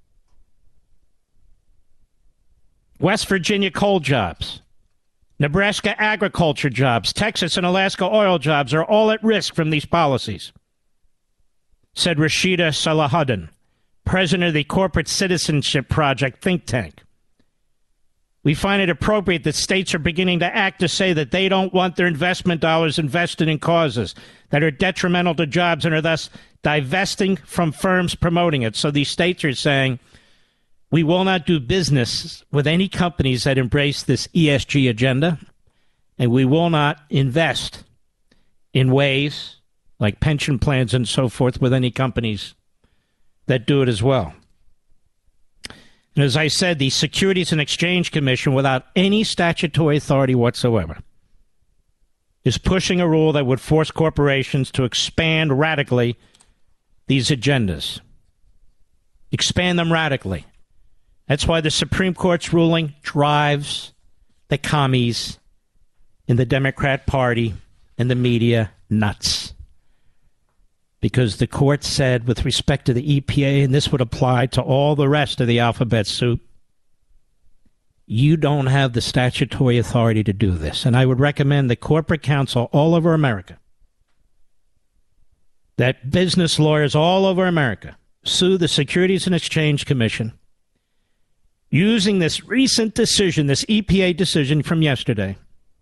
West Virginia coal jobs, Nebraska agriculture jobs, Texas and Alaska oil jobs are all at risk from these policies, said Rashida Salahuddin, president of the Corporate Citizenship Project think tank. We find it appropriate that states are beginning to act to say that they don't want their investment dollars invested in causes that are detrimental to jobs and are thus divesting from firms promoting it. So these states are saying, we will not do business with any companies that embrace this ESG agenda, and we will not invest in ways like pension plans and so forth with any companies that do it as well. And as I said, the Securities and Exchange Commission, without any statutory authority whatsoever, is pushing a rule that would force corporations to expand radically these agendas. Expand them radically. That's why the Supreme Court's ruling drives the commies in the Democrat Party and the media nuts. Because the court said, with respect to the EPA, and this would apply to all the rest of the alphabet soup, you don't have the statutory authority to do this. And I would recommend the corporate counsel all over America, that business lawyers all over America, sue the Securities and Exchange Commission using this recent decision, this EPA decision from yesterday,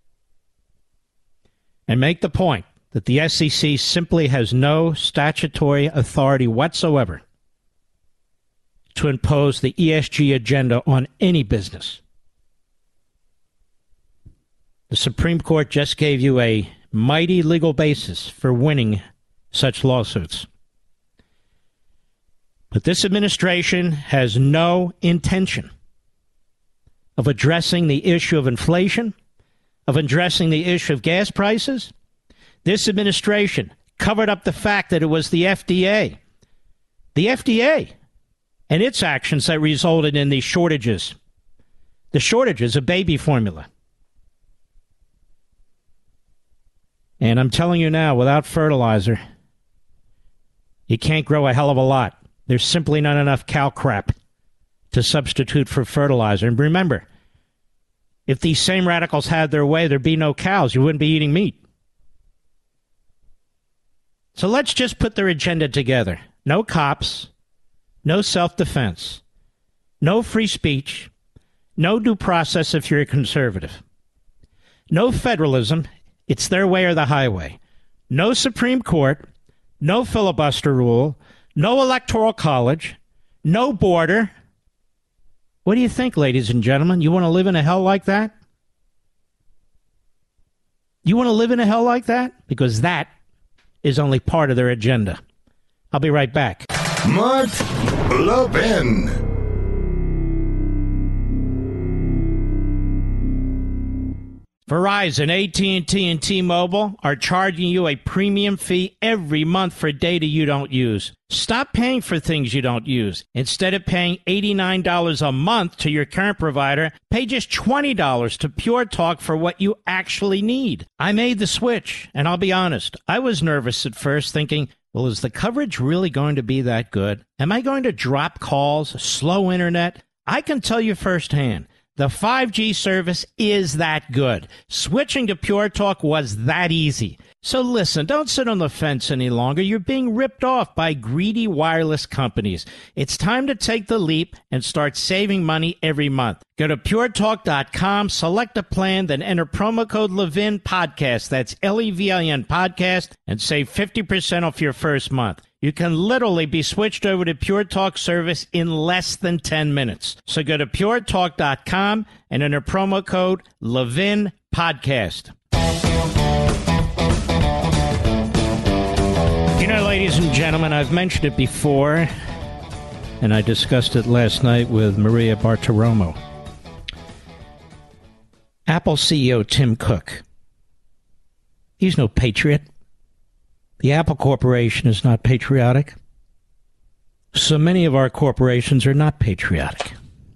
and make the point that the SEC simply has no statutory authority whatsoever to impose the ESG agenda on any business. The Supreme Court just gave you a mighty legal basis for winning such lawsuits. But this administration has no intention of addressing the issue of inflation, of addressing the issue of gas prices. This administration covered up the fact that it was the FDA and its actions that resulted in the shortages of baby formula. And I'm telling you now, without fertilizer, you can't grow a hell of a lot. There's simply not enough cow crap to substitute for fertilizer. And remember, if these same radicals had their way, there'd be no cows. You wouldn't be eating meat. So let's just put their agenda together. No cops, no self-defense, no free speech, no due process if you're a conservative, no federalism. It's their way or the highway. No Supreme Court, no filibuster rule, no electoral college, no border. What do you think, ladies and gentlemen? You want to live in a hell like that? You want to live in a hell like that? Because that is only part of their agenda. I'll be right back. Mark Levin. Verizon, AT&T, and T-Mobile are charging you a premium fee every month for data you don't use. Stop paying for things you don't use. Instead of paying $89 a month to your current provider, pay just $20 to Pure Talk for what you actually need. I made the switch, and I'll be honest, I was nervous at first, thinking, well, is the coverage really going to be that good? Am I going to drop calls, slow internet? I can tell you firsthand, the 5G service is that good. Switching to Pure Talk was that easy. So listen, don't sit on the fence any longer. You're being ripped off by greedy wireless companies. It's time to take the leap and start saving money every month. Go to puretalk.com, select a plan, then enter promo code Levin Podcast. That's Levin Podcast, and save 50% off your first month. You can literally be switched over to Pure Talk service in less than 10 minutes. So go to puretalk.com and enter promo code Levin Podcast. You know, ladies and gentlemen, I've mentioned it before, and I discussed it last night with Maria Bartiromo. Apple CEO Tim Cook. He's no patriot. The Apple Corporation is not patriotic. So many of our corporations are not patriotic.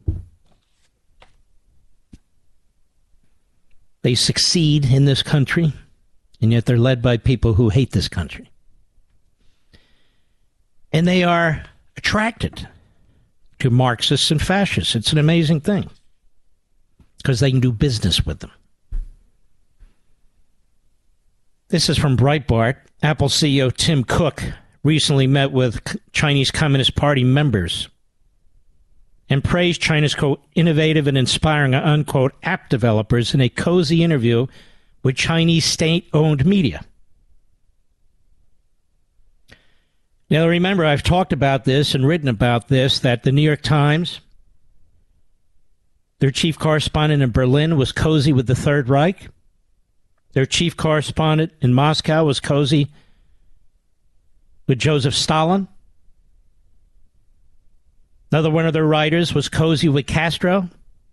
They succeed in this country, and yet they're led by people who hate this country. And they are attracted to Marxists and fascists. It's an amazing thing, because they can do business with them. This is from Breitbart. Apple CEO Tim Cook recently met with Chinese Communist Party members and praised China's, quote, innovative and inspiring, unquote, app developers in a cozy interview with Chinese state-owned media. Now, remember, I've talked about this and written about this, that the New York Times, their chief correspondent in Berlin, was cozy with the Third Reich. Their chief correspondent in Moscow was cozy with Joseph Stalin. Another one of their writers was cozy with Castro.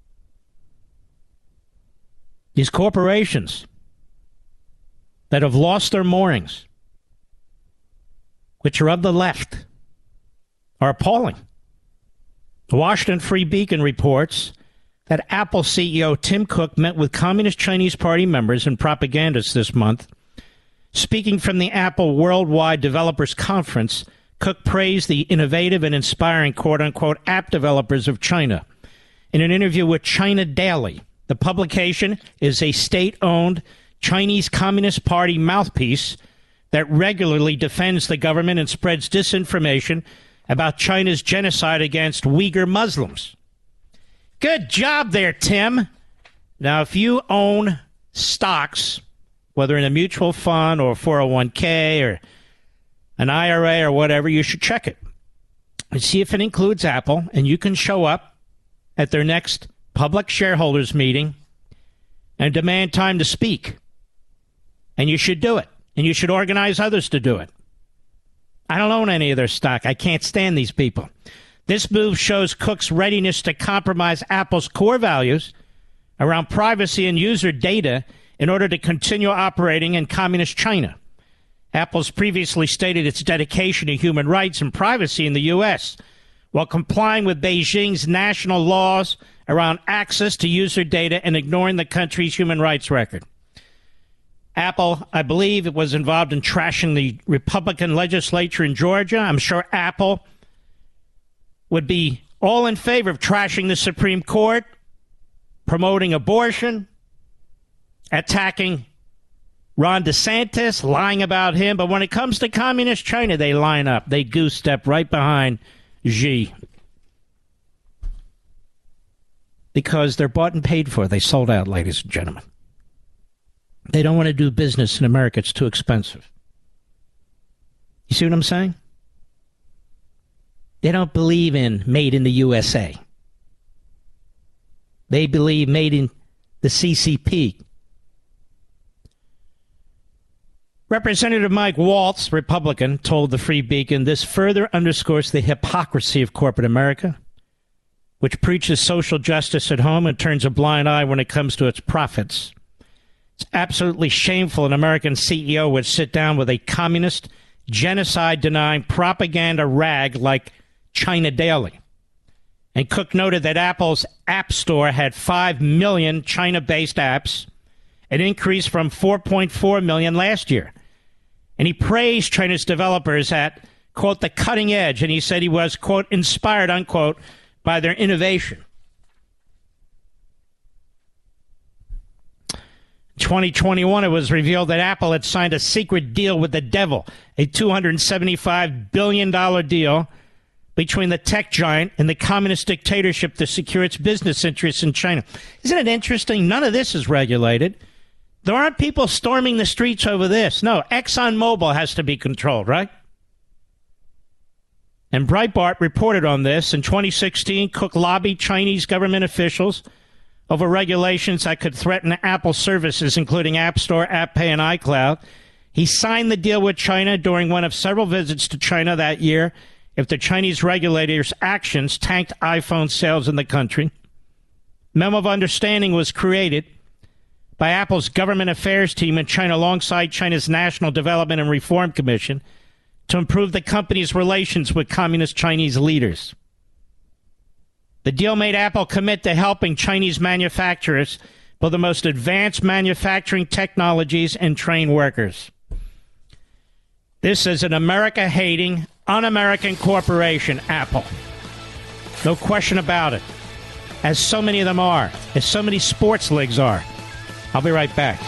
These corporations that have lost their moorings, which are of the left, are appalling. The Washington Free Beacon reports that Apple CEO Tim Cook met with Communist Chinese Party members and propagandists this month. Speaking from the Apple Worldwide Developers Conference, Cook praised the innovative and inspiring, quote-unquote, app developers of China. In an interview with China Daily, the publication is a state-owned Chinese Communist Party mouthpiece that regularly defends the government and spreads disinformation about China's genocide against Uyghur Muslims. Good job there, Tim. Now, if you own stocks, whether in a mutual fund or 401k or an IRA or whatever, you should check it and see if it includes Apple, and you can show up at their next public shareholders meeting and demand time to speak. And you should do it, and you should organize others to do it. I don't own any of their stock. I can't stand these people. This move shows Cook's readiness to compromise Apple's core values around privacy and user data in order to continue operating in communist China. Apple's previously stated its dedication to human rights and privacy in the U.S., while complying with Beijing's national laws around access to user data and ignoring the country's human rights record. Apple, I believe, it was involved in trashing the Republican legislature in Georgia. I'm sure Apple would be all in favor of trashing the Supreme Court, promoting abortion, attacking Ron DeSantis, lying about him. But when it comes to communist China, they line up. They goose step right behind Xi. Because they're bought and paid for. They sold out, ladies and gentlemen. They don't want to do business in America. It's too expensive. You see what I'm saying? They don't believe in made in the USA. They believe made in the CCP. Representative Mike Waltz, Republican, told the Free Beacon, this further underscores the hypocrisy of corporate America, which preaches social justice at home and turns a blind eye when it comes to its profits. It's absolutely shameful an American CEO would sit down with a communist, genocide-denying propaganda rag like China Daily. And Cook noted that Apple's App Store had 5 million China-based apps, an increase from 4.4 million last year. And he praised China's developers at, quote, the cutting edge. And he said he was, quote, inspired, unquote, by their innovation. 2021, it was revealed that Apple had signed a secret deal with the devil, a $275 billion deal between the tech giant and the communist dictatorship to secure its business interests in China. Isn't it interesting? None of this is regulated. There aren't people storming the streets over this. No, ExxonMobil has to be controlled, right? And Breitbart reported on this. In 2016, Cook lobbied Chinese government officials over regulations that could threaten Apple services, including App Store, AppPay, and iCloud. He signed the deal with China during one of several visits to China that year if the Chinese regulators' actions tanked iPhone sales in the country. Memo of Understanding was created by Apple's government affairs team in China alongside China's National Development and Reform Commission to improve the company's relations with communist Chinese leaders. The deal made Apple commit to helping Chinese manufacturers build the most advanced manufacturing technologies and train workers. This is an America-hating, un-American corporation, Apple. No question about it. As so many of them are. As so many sports leagues are. I'll be right back.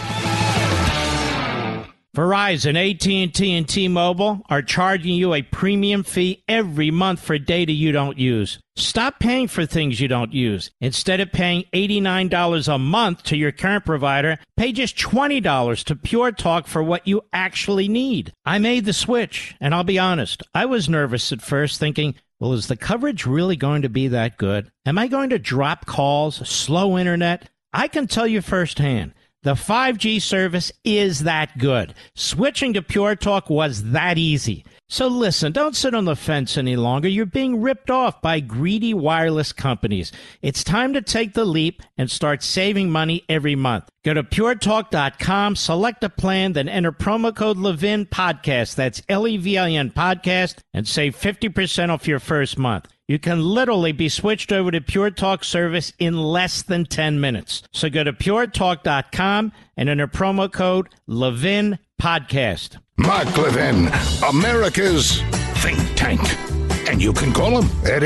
Verizon, AT&T, and T-Mobile are charging you a premium fee every month for data you don't use. Stop paying for things you don't use. Instead of paying $89 a month to your current provider, pay just $20 to Pure Talk for what you actually need. I made the switch, and I'll be honest, I was nervous at first, thinking, well, is the coverage really going to be that good? Am I going to drop calls, slow internet? I can tell you firsthand, the 5G service is that good. Switching to Pure Talk was that easy. So listen, don't sit on the fence any longer. You're being ripped off by greedy wireless companies. It's time to take the leap and start saving money every month. Go to puretalk.com, select a plan, then enter promo code Levin Podcast. That's Levin Podcast, and save 50% off your first month. You can literally be switched over to Pure Talk service in less than 10 minutes. So go to puretalk.com and enter promo code Levin Podcast. Mark Levin, America's think tank. And you can call him at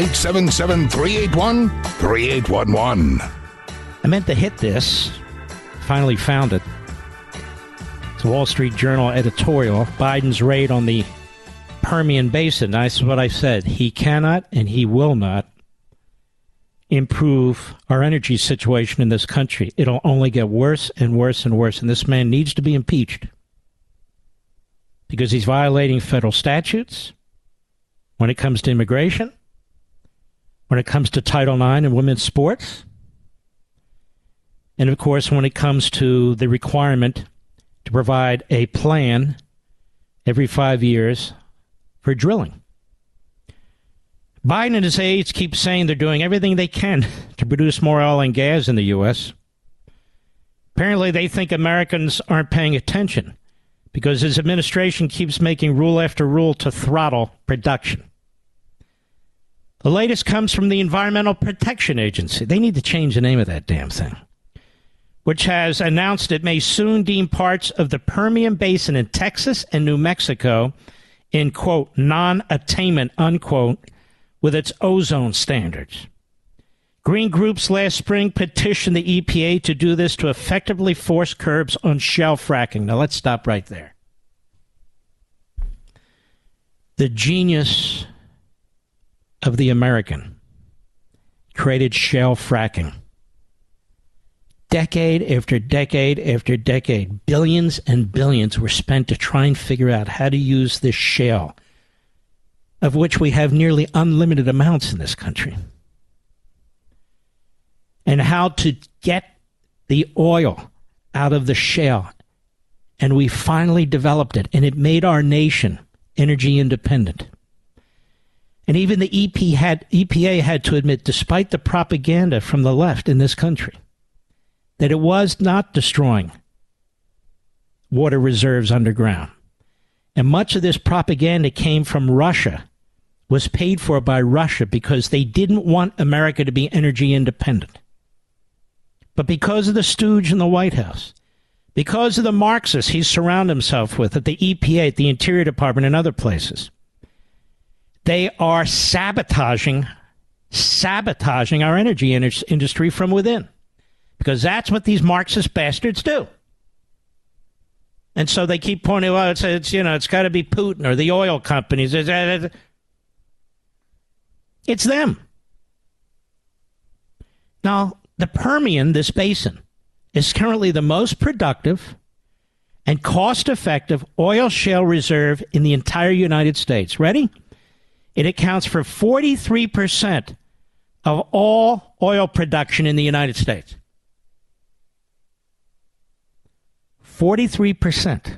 877-381-3811. I meant to hit this. Finally found it. It's a Wall Street Journal editorial. Biden's raid on the Permian Basin. That's what I said. He cannot and he will not improve our energy situation in this country. It'll only get worse and worse and worse. And this man needs to be impeached because he's violating federal statutes when it comes to immigration, when it comes to Title IX and women's sports, and of course when it comes to the requirement to provide a plan every 5 years for drilling. Biden and his aides keep saying they're doing everything they can to produce more oil and gas in the U.S. Apparently, they think Americans aren't paying attention because his administration keeps making rule after rule to throttle production. The latest comes from the Environmental Protection Agency. They need to change the name of that damn thing, which has announced it may soon deem parts of the Permian Basin in Texas and New Mexico in, quote, non-attainment, unquote, with its ozone standards. Green groups last spring petitioned the EPA to do this to effectively force curbs on shale fracking. Now, let's stop right there. The genius of the American created shale fracking. Decade after decade after decade, billions and billions were spent to try and figure out how to use this shale, of which we have nearly unlimited amounts in this country, and how to get the oil out of the shale. And we finally developed it, and it made our nation energy independent. And even the EPA had to admit, despite the propaganda from the left in this country, that it was not destroying water reserves underground. And much of this propaganda came from Russia, was paid for by Russia because they didn't want America to be energy independent. But because of the stooge in the White House, because of the Marxists he's surrounded himself with at the EPA, at the Interior Department, and other places, they are sabotaging our energy industry from within. Because that's what these Marxist bastards do. And so they keep pointing out, it's got to be Putin or the oil companies. It's them. Now, the Permian, this basin, is currently the most productive and cost-effective oil shale reserve in the entire United States. Ready? It accounts for 43% of all oil production in the United States. 43%.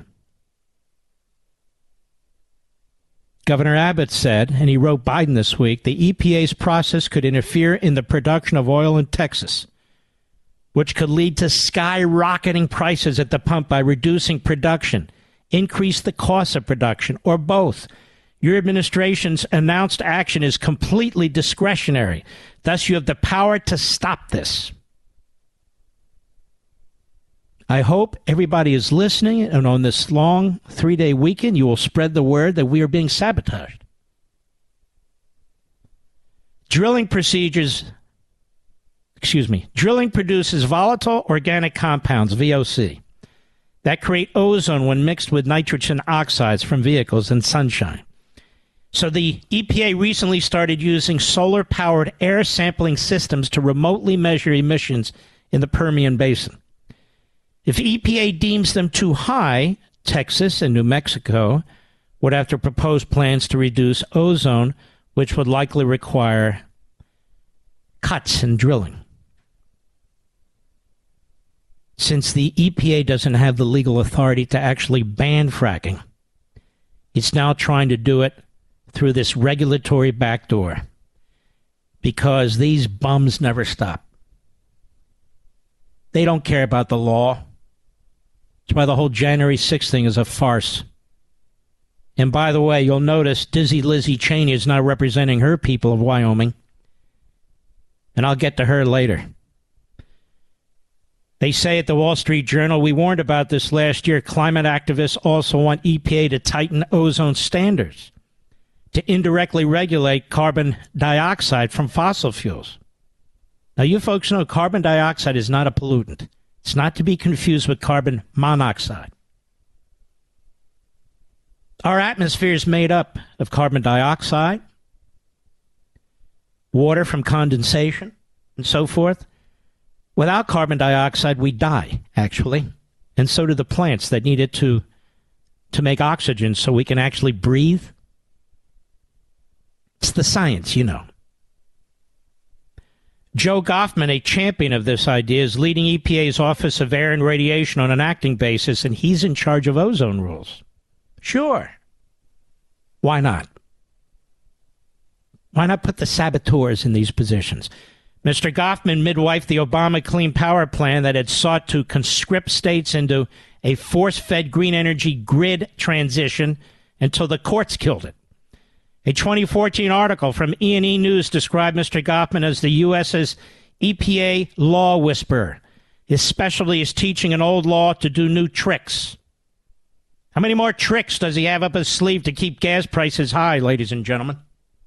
Governor Abbott said, and he wrote Biden this week, the EPA's process could interfere in the production of oil in Texas, which could lead to skyrocketing prices at the pump by reducing production, increase the cost of production, or both. Your administration's announced action is completely discretionary. Thus, you have the power to stop this. I hope everybody is listening, and on this long 3-day weekend, you will spread the word that we are being sabotaged. Drilling produces volatile organic compounds, VOC, that create ozone when mixed with nitrogen oxides from vehicles and sunshine. So the EPA recently started using solar-powered air sampling systems to remotely measure emissions in the Permian Basin. If EPA deems them too high, Texas and New Mexico would have to propose plans to reduce ozone, which would likely require cuts in drilling. Since the EPA doesn't have the legal authority to actually ban fracking, it's now trying to do it through this regulatory backdoor because these bums never stop. They don't care about the law. That's why the whole January 6th thing is a farce. And by the way, you'll notice Dizzy Lizzie Cheney is now representing her people of Wyoming. And I'll get to her later. They say at the Wall Street Journal, we warned about this last year. Climate activists also want EPA to tighten ozone standards to indirectly regulate carbon dioxide from fossil fuels. Now, you folks know carbon dioxide is not a pollutant. It's not to be confused with carbon monoxide. Our atmosphere is made up of carbon dioxide, water from condensation, and so forth. Without carbon dioxide, we die, actually. And so do the plants that need it to make oxygen so we can actually breathe. It's the science, you know. Joe Goffman, a champion of this idea, is leading EPA's Office of Air and Radiation on an acting basis, and he's in charge of ozone rules. Sure. Why not? Why not put the saboteurs in these positions? Mr. Goffman midwifed the Obama Clean Power Plan that had sought to conscript states into a force-fed green energy grid transition until the courts killed it. A 2014 article from E&E News described Mr. Goffman as the U.S.'s EPA law whisperer. His specialty is teaching an old law to do new tricks. How many more tricks does he have up his sleeve to keep gas prices high, ladies and gentlemen?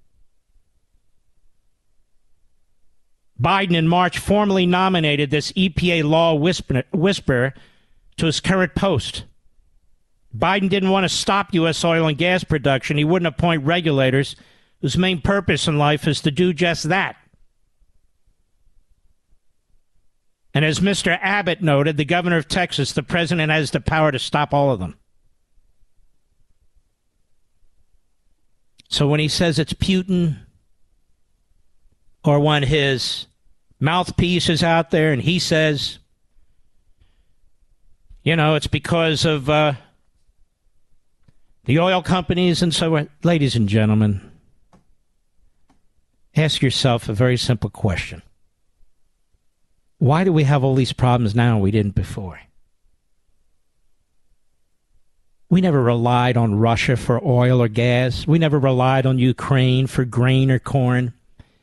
Biden in March formally nominated this EPA law whisperer to his current post. Biden didn't want to stop U.S. oil and gas production. He wouldn't appoint regulators whose main purpose in life is to do just that. And as Mr. Abbott noted, the governor of Texas, the president has the power to stop all of them. So when he says it's Putin, or when his mouthpiece is out there and he says, you know, it's because of the oil companies and so on. Ladies and gentlemen, ask yourself a very simple question. Why do we have all these problems now we didn't before? We never relied on Russia for oil or gas. We never relied on Ukraine for grain or corn.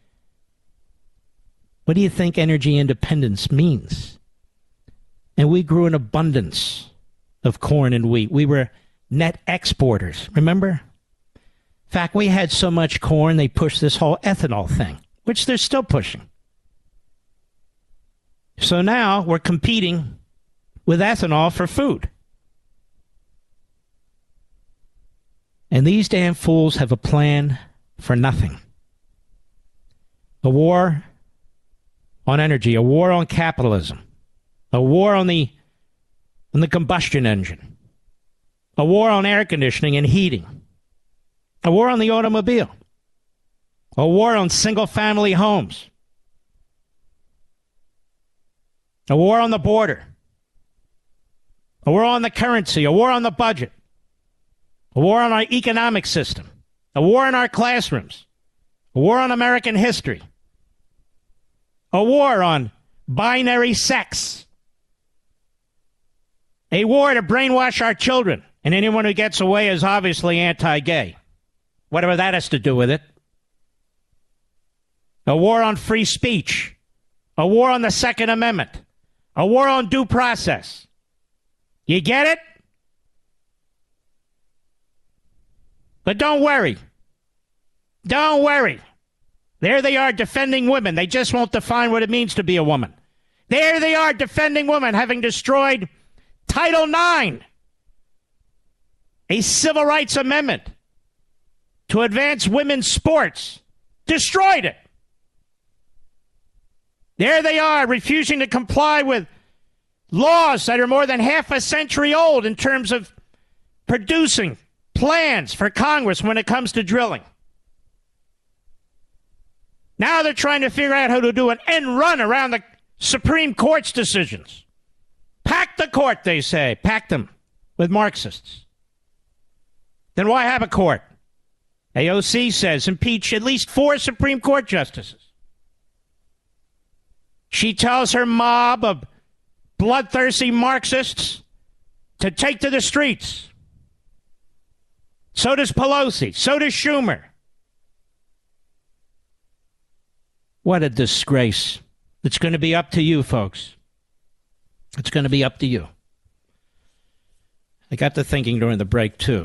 What do you think energy independence means? And we grew an abundance of corn and wheat. We were net exporters, remember? In fact, we had so much corn, they pushed this whole ethanol thing, which they're still pushing. So now we're competing with ethanol for food. And these damn fools have a plan for nothing. A war on energy, a war on capitalism, a war on the combustion engine, a war on air conditioning and heating, a war on the automobile, a war on single-family homes, a war on the border, a war on the currency, a war on the budget, a war on our economic system, a war in our classrooms, a war on American history, a war on binary sex, a war to brainwash our children, and anyone who gets away is obviously anti-gay, whatever that has to do with it. A war on free speech, a war on the Second Amendment, a war on due process. You get it? But don't worry. Don't worry. There they are defending women. They just won't define what it means to be a woman. There they are defending women, having destroyed Title IX, a civil rights amendment to advance women's sports. Destroyed it. There they are, refusing to comply with laws that are more than half a century old in terms of producing plans for Congress when it comes to drilling. Now they're trying to figure out how to do an end run around the Supreme Court's decisions. Pack the court, they say. Pack them with Marxists. Then why have a court? AOC says impeach at least 4 Supreme Court justices. She tells her mob of bloodthirsty Marxists to take to the streets. So does Pelosi. So does Schumer. What a disgrace. It's going to be up to you, folks. It's going to be up to you. I got to thinking during the break, too.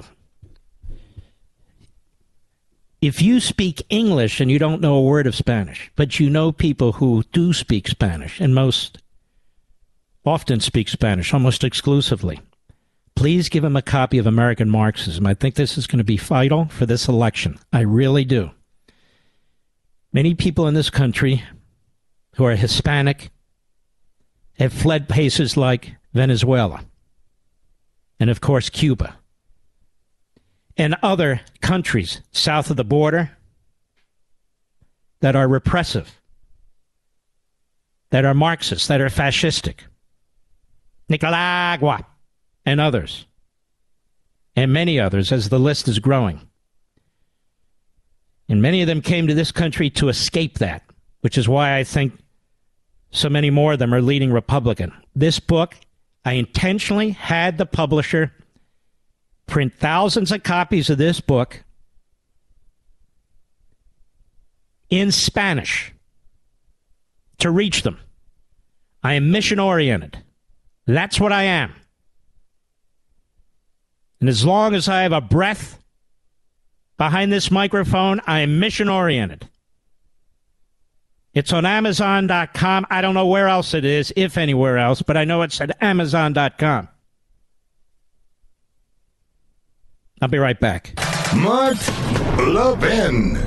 If you speak English and you don't know a word of Spanish, but you know people who do speak Spanish, and most often speak Spanish, almost exclusively, Please give him a copy of American Marxism. I think this is going to be vital for this election. I really do. Many people in this country who are Hispanic have fled places like Venezuela and, of course, Cuba and other countries south of the border that are repressive, that are Marxist, that are fascistic. Nicaragua and others, and many others, as the list is growing. And many of them came to this country to escape that, which is why I think so many more of them are leading Republican. This book, I intentionally had the publisher print thousands of copies of this book in Spanish to reach them. I am mission-oriented. That's what I am. And as long as I have a breath behind this microphone, I am mission-oriented. It's on Amazon.com. I don't know where else it is, if anywhere else, but I know it's at Amazon.com. I'll be right back. Mark Levin.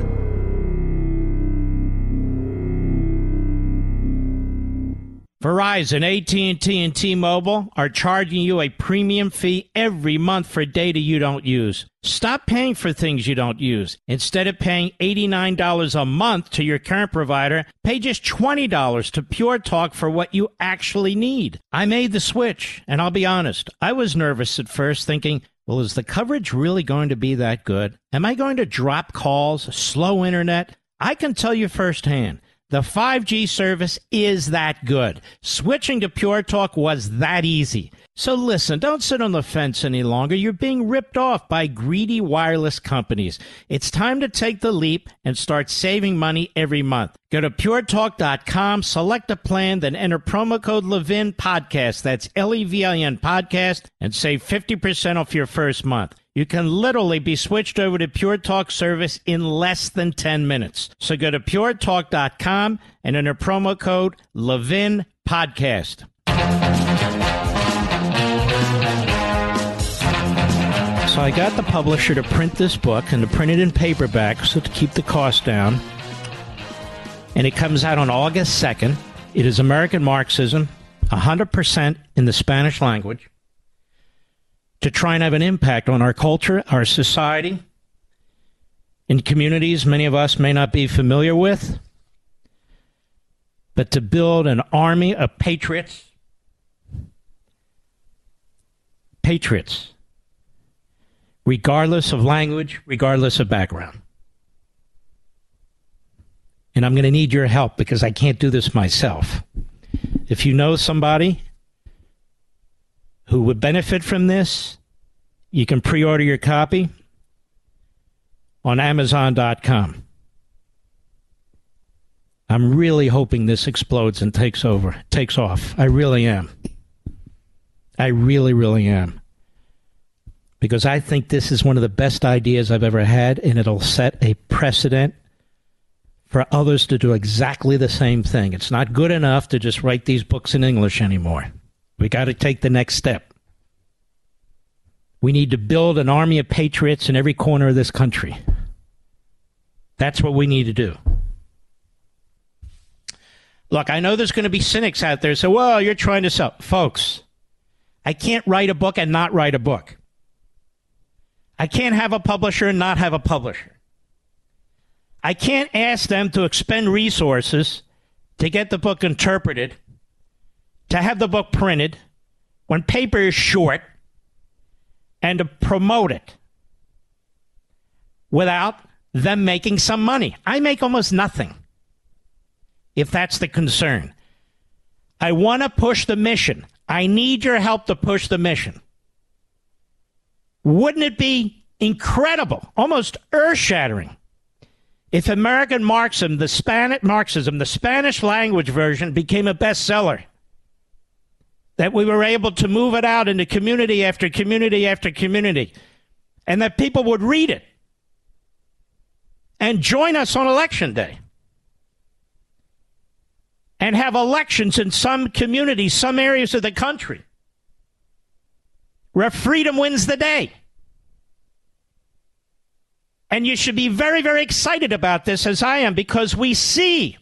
Verizon, AT&T, and T-Mobile are charging you a premium fee every month for data you don't use. Stop paying for things you don't use. Instead of paying $89 a month to your current provider, pay just $20 to Pure Talk for what you actually need. I made the switch, and I'll be honest, I was nervous at first, thinking, well, is the coverage really going to be that good? Am I going to drop calls, slow internet? I can tell you firsthand, the 5G service is that good. Switching to Pure Talk was that easy. So listen, don't sit on the fence any longer. You're being ripped off by greedy wireless companies. It's time to take the leap and start saving money every month. Go to puretalk.com, select a plan, then enter promo code Levin Podcast. That's Levin Podcast, and save 50% off your first month. You can literally be switched over to Pure Talk service in less than 10 minutes. So go to puretalk.com and enter promo code Levin Podcast. So I got the publisher to print this book and to print it in paperback so to keep the cost down. And it comes out on August 2nd. It is American Marxism, 100% in the Spanish language, to try and have an impact on our culture, our society, in communities many of us may not be familiar with, but to build an army of patriots, regardless of language, regardless of background. And I'm going to need your help because I can't do this myself. If you know somebody who would benefit from this, you can pre-order your copy on Amazon.com. I'm really hoping this explodes and takes off. I really am. I really, really am. Because I think this is one of the best ideas I've ever had, and it'll set a precedent for others to do exactly the same thing. It's not good enough to just write these books in English anymore. We got to take the next step. We need to build an army of patriots in every corner of this country. That's what we need to do. Look, I know there's going to be cynics out there who say, well, you're trying to sell. Folks, I can't write a book and not write a book. I can't have a publisher and not have a publisher. I can't ask them to expend resources to get the book interpreted, to have the book printed when paper is short, and to promote it without them making some money. I make almost nothing, if that's the concern. I want to push the mission. I need your help to push the mission. Wouldn't it be incredible, almost earth-shattering, if American Marxism, the Spanish language version, became a bestseller? That we were able to move it out into community after community after community, and that people would read it and join us on Election Day and have elections in some communities, some areas of the country, where freedom wins the day. And you should be very, very excited about this, as I am, because we see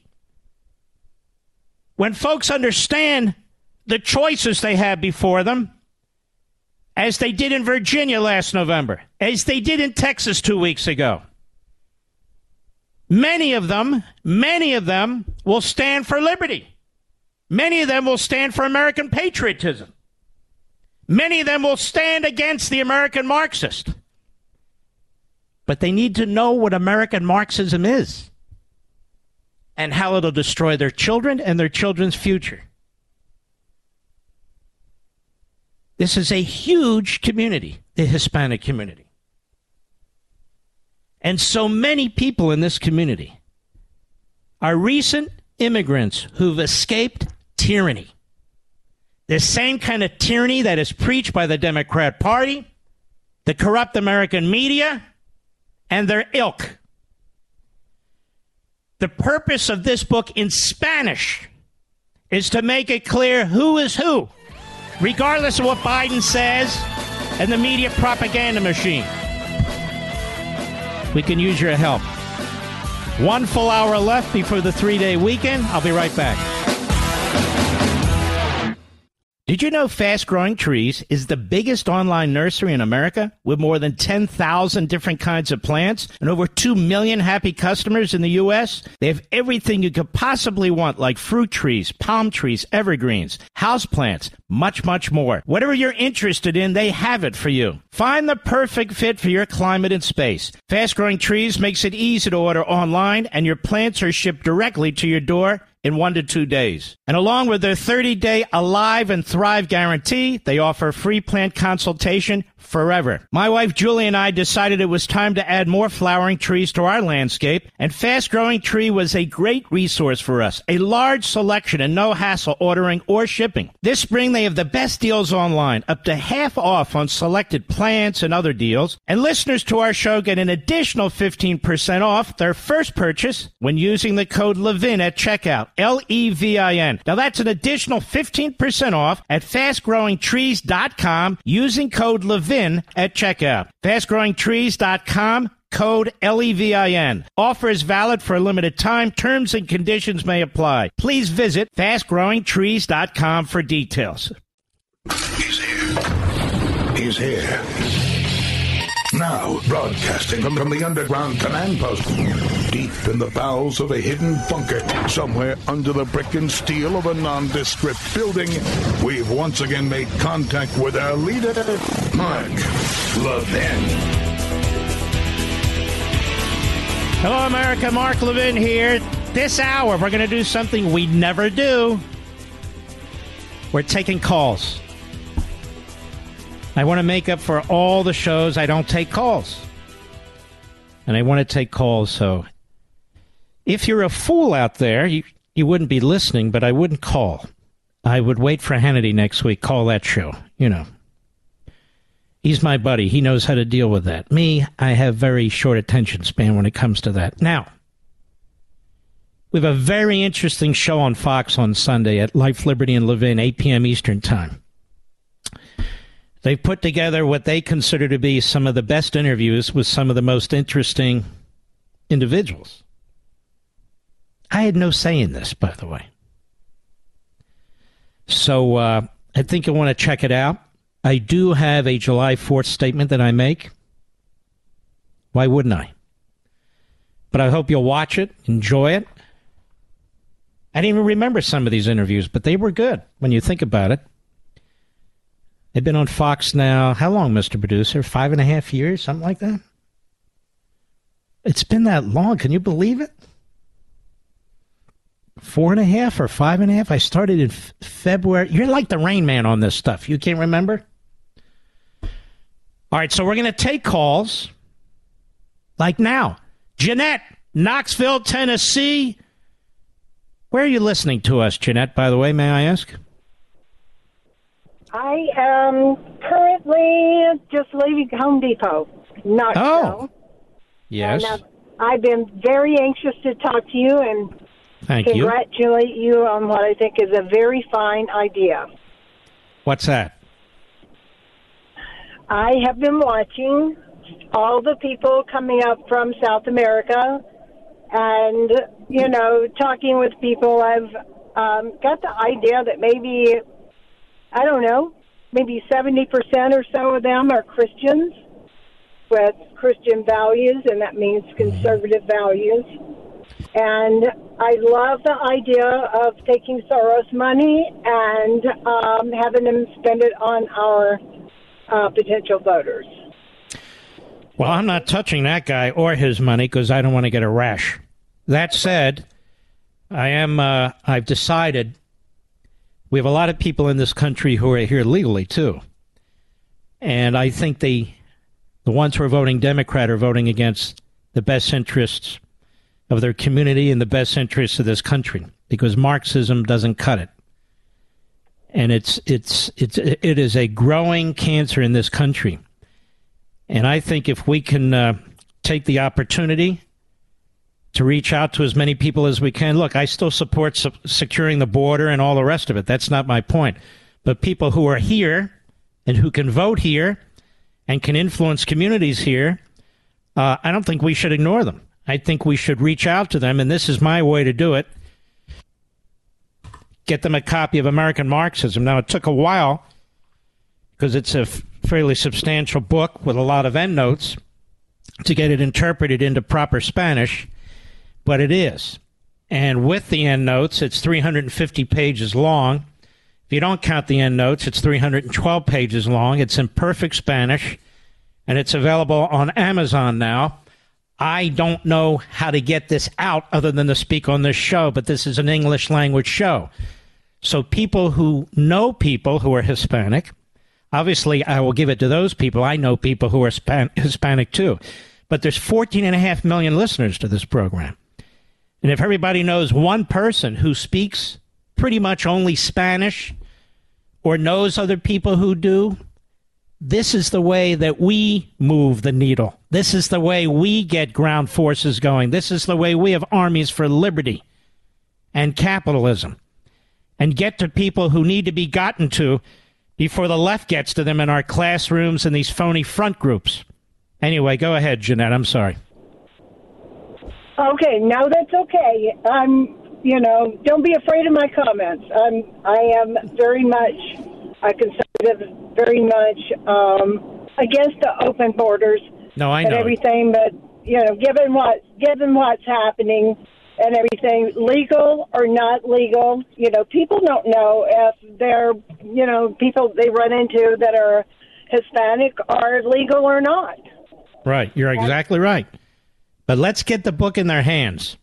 when folks understand the choices they have before them, as they did in Virginia last November, as they did in Texas 2 weeks ago. Many of them will stand for liberty. Many of them will stand for American patriotism. Many of them will stand against the American Marxist. But they need to know what American Marxism is and how it'll destroy their children and their children's future. This is a huge community, the Hispanic community. And so many people in this community are recent immigrants who've escaped tyranny. The same kind of tyranny that is preached by the Democrat Party, the corrupt American media, and their ilk. The purpose of this book in Spanish is to make it clear who is who, regardless of what Biden says and the media propaganda machine. We can use your help. 1 full hour left before the 3-day weekend. I'll be right back. Did you know Fast Growing Trees is the biggest online nursery in America with more than 10,000 different kinds of plants and over 2 million happy customers in the U.S.? They have everything you could possibly want, like fruit trees, palm trees, evergreens, houseplants, much, much more. Whatever you're interested in, they have it for you. Find the perfect fit for your climate and space. Fast Growing Trees makes it easy to order online, and your plants are shipped directly to your door in 1 to 2 days. And along with their 30-day Alive and Thrive guarantee, they offer free plant consultation forever. My wife Julie and I decided it was time to add more flowering trees to our landscape, and Fast Growing Tree was a great resource for us. A large selection and no hassle ordering or shipping. This spring they have the best deals online, up to half off on selected plants and other deals. And listeners to our show get an additional 15% off their first purchase when using the code LEVIN at checkout. LEVIN. Now that's an additional 15% off at fastgrowingtrees.com using code LEVIN at checkout. Fastgrowingtrees.com, code LEVIN. Offer is valid for a limited time. Terms and conditions may apply. Please visit fastgrowingtrees.com for details. He's here. He's here. Now, broadcasting from the underground command post, deep in the bowels of a hidden bunker, somewhere under the brick and steel of a nondescript building, we've once again made contact with our leader, Mark Levin. Hello, America. Mark Levin here. This hour, we're going to do something we never do. We're taking calls. I want to make up for all the shows I don't take calls. And I want to take calls, so if you're a fool out there, you wouldn't be listening, but I wouldn't call. I would wait for Hannity next week, call that show, you know. He's my buddy. He knows how to deal with that. Me, I have very short attention span when it comes to that. Now, we have a very interesting show on Fox on Sunday at Life, Liberty, and Levin, 8 p.m. Eastern Time. They've put together what they consider to be some of the best interviews with some of the most interesting individuals. I had no say in this, by the way. So I think you'll want to check it out. I do have a July 4th statement that I make. Why wouldn't I? But I hope you'll watch it, enjoy it. I didn't even remember some of these interviews, but they were good when you think about it. They've been on Fox now, how long, Mr. Producer? 5.5 years, something like that? It's been that long. Can you believe it? 4.5 or 5.5? I started in February. You're like the Rain Man on this stuff. You can't remember? All right, so we're going to take calls like now. Jeanette, Knoxville, Tennessee. Where are you listening to us, Jeanette, by the way, may I ask? I am currently just leaving Home Depot. Not Oh, yes. And, I've been very anxious to talk to you and congratulate you on what I think is a very fine idea. What's that? I have been watching all the people coming up from South America and, talking with people. I've got the idea that maybe, I don't know, maybe 70% or so of them are Christians with Christian values, and that means conservative values. And I love the idea of taking Soros money and having them spend it on our potential voters. Well, I'm not touching that guy or his money because I don't want to get a rash. That said, I've decided we have a lot of people in this country who are here legally, too. And I think the ones who are voting Democrat are voting against the best interests of their community and the best interests of this country, because Marxism doesn't cut it. And it is a growing cancer in this country. And I think if we can take the opportunity to reach out to as many people as we can. Look, I still support securing the border and all the rest of it. That's not my point. But people who are here and who can vote here and can influence communities here, I don't think we should ignore them. I think we should reach out to them, and this is my way to do it. Get them a copy of American Marxism. Now, it took a while because it's a fairly substantial book with a lot of endnotes to get it interpreted into proper Spanish, but it is. And with the endnotes, it's 350 pages long. If you don't count the endnotes, it's 312 pages long. It's in perfect Spanish, and it's available on Amazon now. I don't know how to get this out other than to speak on this show, but this is an English language show. So people who know people who are Hispanic, obviously I will give it to those people. I know people who are Hispanic too. But there's 14.5 million listeners to this program. And if everybody knows one person who speaks pretty much only Spanish or knows other people who do, this is the way that we move the needle. This is the way we get ground forces going. This is the way we have armies for liberty and capitalism and get to people who need to be gotten to before the left gets to them in our classrooms and these phony front groups. Anyway, go ahead, Jeanette. I'm sorry. Okay, no, that's okay. Don't be afraid of my comments. I am very much a conservative, very much against the open borders. No, I know. And everything, but given what's happening and everything, legal or not legal, people don't know if they're, people they run into that are Hispanic are legal or not. Right, you're exactly right. But let's get the book in their hands.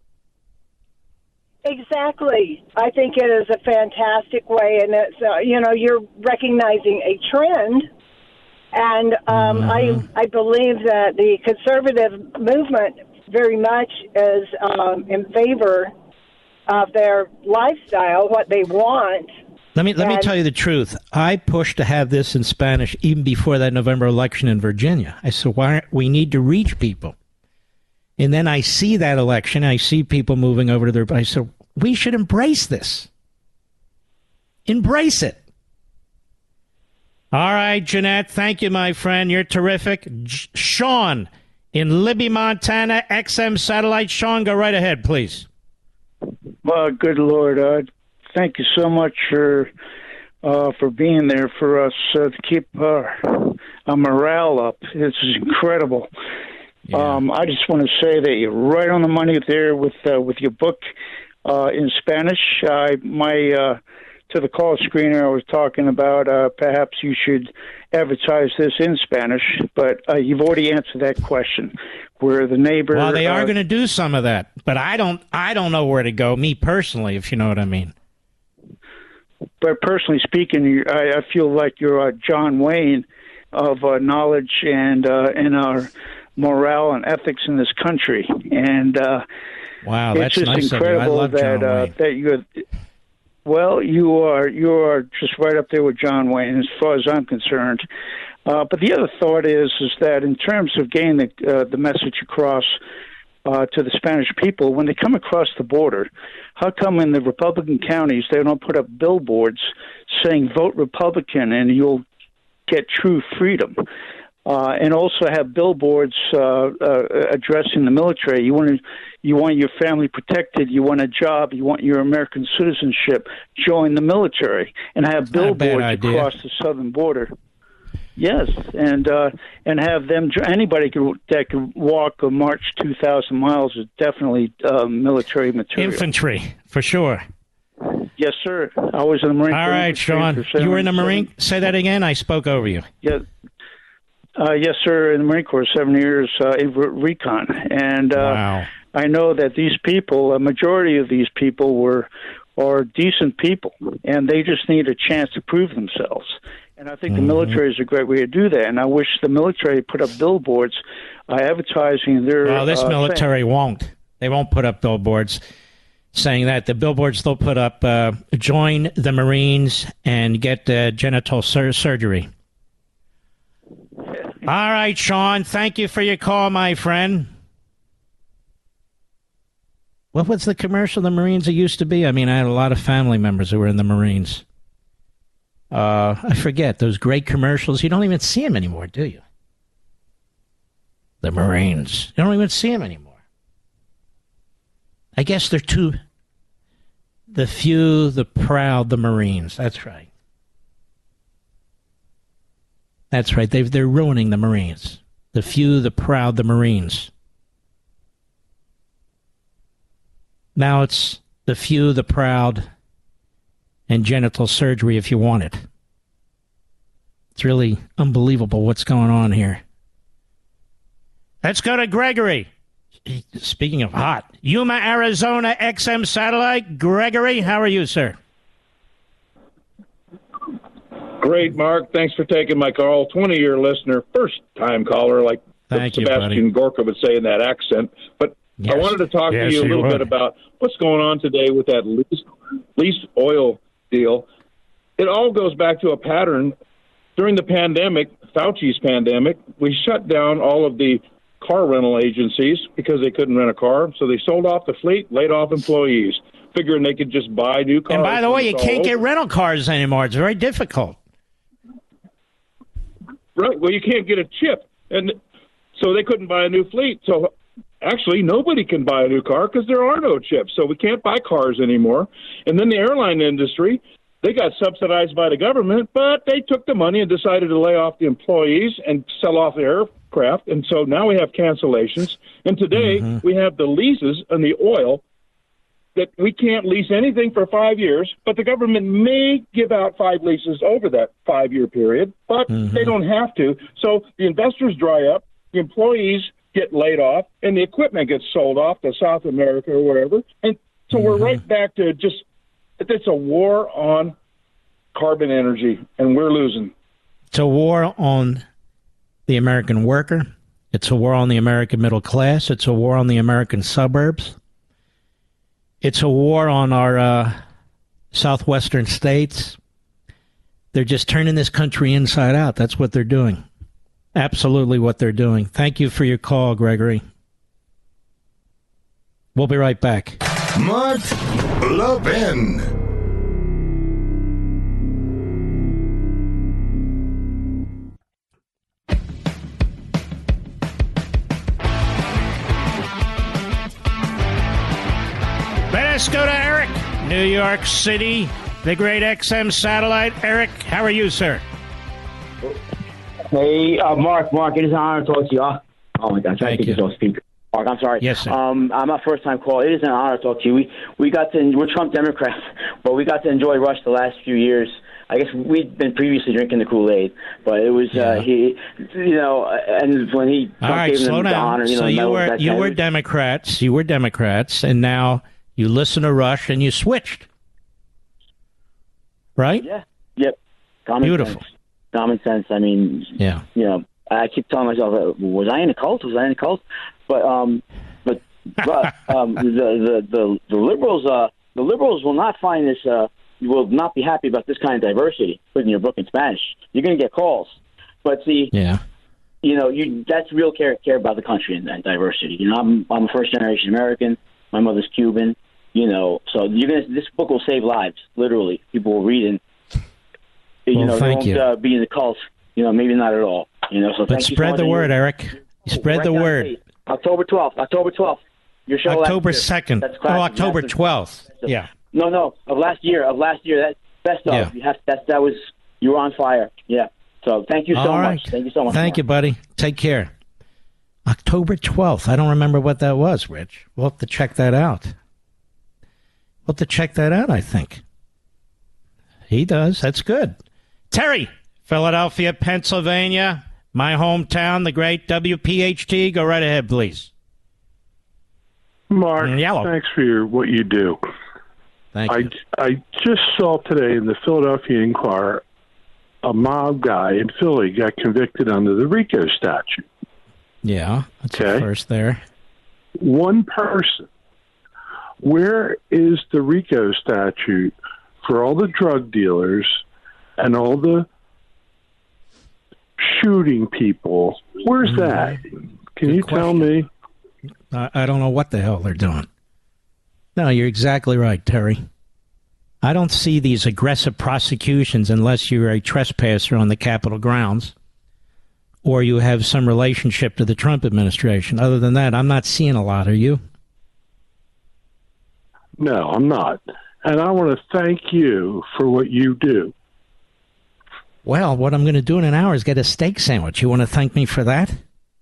Exactly. I think it is a fantastic way, and it's you're recognizing a trend, and I believe that the conservative movement very much is in favor of their lifestyle, what they want. Let me tell you the truth. I pushed to have this in Spanish even before that November election in Virginia. I said, we need to reach people. And then I see that election. I see people moving over to their... I said, we should embrace this. Embrace it. All right, Jeanette. Thank you, my friend. You're terrific. Sean in Libby, Montana, XM Satellite. Sean, go right ahead, please. Well, good Lord. Thank you so much for being there for us to keep our morale up. This is incredible. Yeah. I just want to say that you're right on the money there with your book in Spanish. To the call screener I was talking about, perhaps you should advertise this in Spanish, but you've already answered that question. Where the neighbor... Well, they are going to do some of that, but I don't know where to go, me personally, if you know what I mean. But personally speaking, I feel like you're John Wayne of knowledge and our morale and ethics in this country. And wow, that's it's just nice incredible of you. I love John Wayne. That you're... Well, you are just right up there with John Wayne, as far as I'm concerned. But the other thought is that in terms of getting the message across to the Spanish people, when they come across the border, how come in the Republican counties they don't put up billboards saying "Vote Republican" and you'll get true freedom. And also have billboards addressing the military. You want your family protected. You want a job. You want your American citizenship. Join the military and have billboards across the southern border. Yes, and have them. Anybody that can walk or march 2,000 miles is definitely military material. Infantry, for sure. Yes, sir. I was in the Marine Corps. All right, Sean. You were in the Marine. Say that again. I spoke over you. Yeah. Yes, sir, in the Marine Corps, 7 years in recon. And wow. I know that these people, a majority of these people are decent people, and they just need a chance to prove themselves. And I think the military is a great way to do that. And I wish the military put up billboards advertising their Well, this military won't. They won't put up billboards saying that. The billboards they'll put up, join the Marines and get genital surgery. All right, Sean, thank you for your call, my friend. What was the commercial the Marines it used to be? I mean, I had a lot of family members who were in the Marines. I forget, those great commercials. You don't even see them anymore, do you? The Marines. You don't even see them anymore. I guess they're the few, the proud, the Marines. That's right. That's right. They're ruining the Marines. The few, the proud, the Marines. Now it's the few, the proud, and genital surgery if you want it. It's really unbelievable what's going on here. Let's go to Gregory. Speaking of hot, Yuma, Arizona, XM satellite. Gregory, how are you, sir? Great, Mark. Thanks for taking my call. 20-year listener, first-time caller, like Sebastian Gorka would say in that accent. But yes. I wanted to talk to you a little bit about what's going on today with that lease oil deal. It all goes back to a pattern. During the pandemic, Fauci's pandemic, we shut down all of the car rental agencies because they couldn't rent a car. So they sold off the fleet, laid off employees, figuring they could just buy new cars. And by the way, you can't get rental cars anymore. It's very difficult. Right. Well, you can't get a chip. And so they couldn't buy a new fleet. So actually, nobody can buy a new car because there are no chips. So we can't buy cars anymore. And then the airline industry, they got subsidized by the government, but they took the money and decided to lay off the employees and sell off the aircraft. And so now we have cancellations. And today we have the leases on the oil that we can't lease anything for 5 years, but the government may give out 5 leases over that 5-year period, but they don't have to. So the investors dry up, the employees get laid off, and the equipment gets sold off to South America or wherever. And so we're right back to just, it's a war on carbon energy, and we're losing. It's a war on the American worker. It's a war on the American middle class. It's a war on the American suburbs. It's a war on our southwestern states. They're just turning this country inside out. That's what they're doing. Absolutely what they're doing. Thank you for your call, Gregory. We'll be right back. Mark Levin. Let's go to Eric, New York City, the great XM satellite. Eric, how are you, sir? Hey, Mark, it is an honor to talk to you. Oh my gosh, I think it's off speaker. Mark, I'm sorry. Yes, sir. I'm a first-time call. It is an honor to talk to you. We're Trump Democrats, but we got to enjoy Rush the last few years. I guess we'd been previously drinking the Kool-Aid, but it was he, and when he Trump gave him the honor, so you were Democrats, and now you listen to Rush and you switched, right? Yeah. Yep. Beautiful. Common sense. I mean, I keep telling myself, was I in a cult? But the liberals will not find this. Will not be happy about this kind of diversity. Put in your book in Spanish, you're going to get calls. But see, that's real care about the country and diversity. I'm a first generation American. My mother's Cuban. So this book will save lives. Literally, people will read it. Thank you. Don't be in the cult. maybe not at all. So but spread the word, Eric. Spread the word. October 12th. Your show October 2nd. October 12th. Yeah. No, of last year. That best of. Yeah. You were on fire. Yeah. So thank you so much. Thank you so much. Thank you, buddy. Take care. October 12th. I don't remember what that was, Rich. We'll have to check that out. I think. He does. That's good. Terry, Philadelphia, Pennsylvania, my hometown, the great WPHT. Go right ahead, please. Mark, thanks for what you do. Thank you. I just saw today in the Philadelphia Inquirer a mob guy in Philly got convicted under the RICO statute. Yeah, that's the first there. One person. Where is the RICO statute for all the drug dealers and all the shooting people? Where's that? Can you tell me? I don't know what the hell they're doing. No, you're exactly right, Terry. I don't see these aggressive prosecutions unless you're a trespasser on the Capitol grounds or you have some relationship to the Trump administration. Other than that, I'm not seeing a lot. Are you? No, I'm not. And I want to thank you for what you do. Well, what I'm going to do in an hour is get a steak sandwich. You want to thank me for that?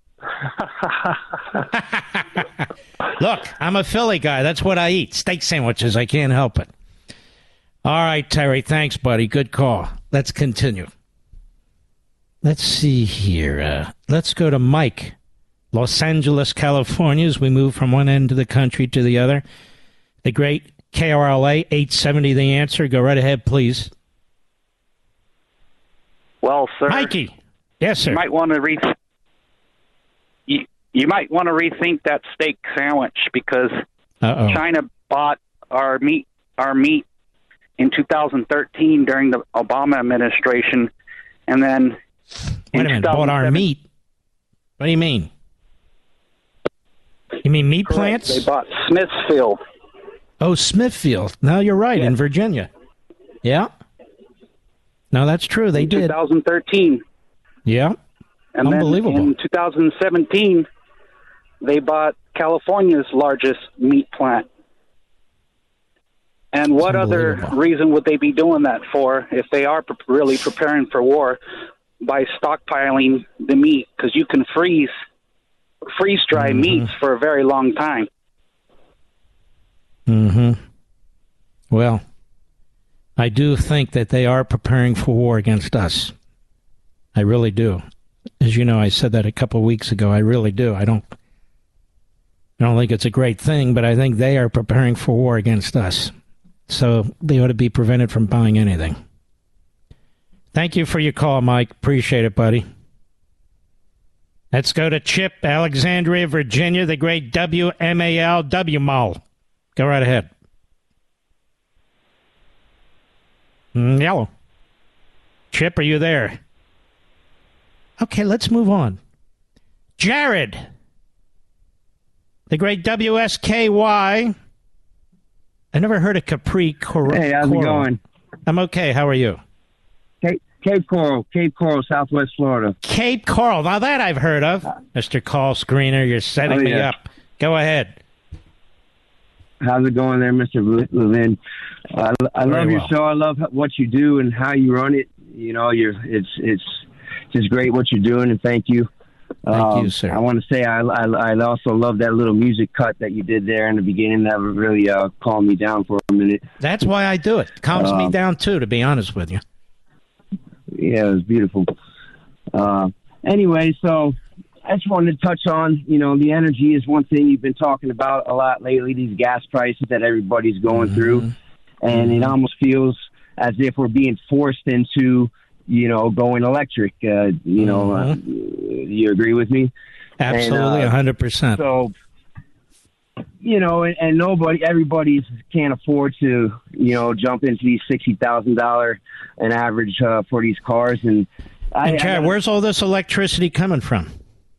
Look, I'm a Philly guy. That's what I eat. Steak sandwiches. I can't help it. All right, Terry. Thanks, buddy. Good call. Let's continue. Let's see here. Let's go to Mike, Los Angeles, California, as we move from one end of the country to the other. The great KRLA 870, The Answer. Go right ahead, please. Well, sir. Mikey. Yes, sir. You might want to rethink that steak sandwich because China bought our meat in 2013 during the Obama administration, and then wait a minute, bought our meat? What do you mean? You mean meat plants? They bought Smithfield. Oh, Smithfield. No, you're right, in Virginia. Yeah. No, that's true. They did. 2013. Yeah. And unbelievable. Then in 2017, they bought California's largest meat plant. And what other reason would they be doing that for if they are really preparing for war by stockpiling the meat? Because you can freeze-dry meats for a very long time. Well, I do think that they are preparing for war against us. I really do. As you know, I said that a couple of weeks ago. I really do. I don't think it's a great thing, but I think they are preparing for war against us. So they ought to be prevented from buying anything. Thank you for your call, Mike. Appreciate it, buddy. Let's go to Chip, Alexandria, Virginia, the great WMAL Mall. Go right ahead. Yellow. Chip, are you there? Okay, let's move on. Jared, the great WSKY. I never heard of Capri Coral. Hey, how's it going? I'm okay. How are you? Cape Coral, Southwest Florida. Cape Coral. Now that I've heard of. Mr. Call Screener, you're setting me up. Go ahead. How's it going there, Mr. Levin? I love your show. I love what you do and how you run it. You know, it's just great what you're doing, and thank you. Thank you, sir. I want to say I also love that little music cut that you did there in the beginning. That really calmed me down for a minute. That's why I do it. Calms me down, too, to be honest with you. Yeah, it was beautiful. Anyway, so I just wanted to touch on, the energy is one thing you've been talking about a lot lately, these gas prices that everybody's going through. And it almost feels as if we're being forced into, going electric. You agree with me? Absolutely, 100%. So, and everybody can't afford to, jump into these $60,000 an average for these cars. And Chad, where's all this electricity coming from?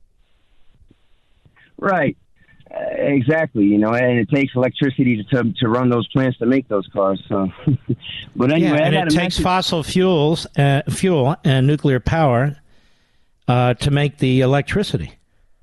Right. Exactly. And it takes electricity to run those plants to make those cars. So, but anyway, and it takes fossil fuel and nuclear power to make the electricity.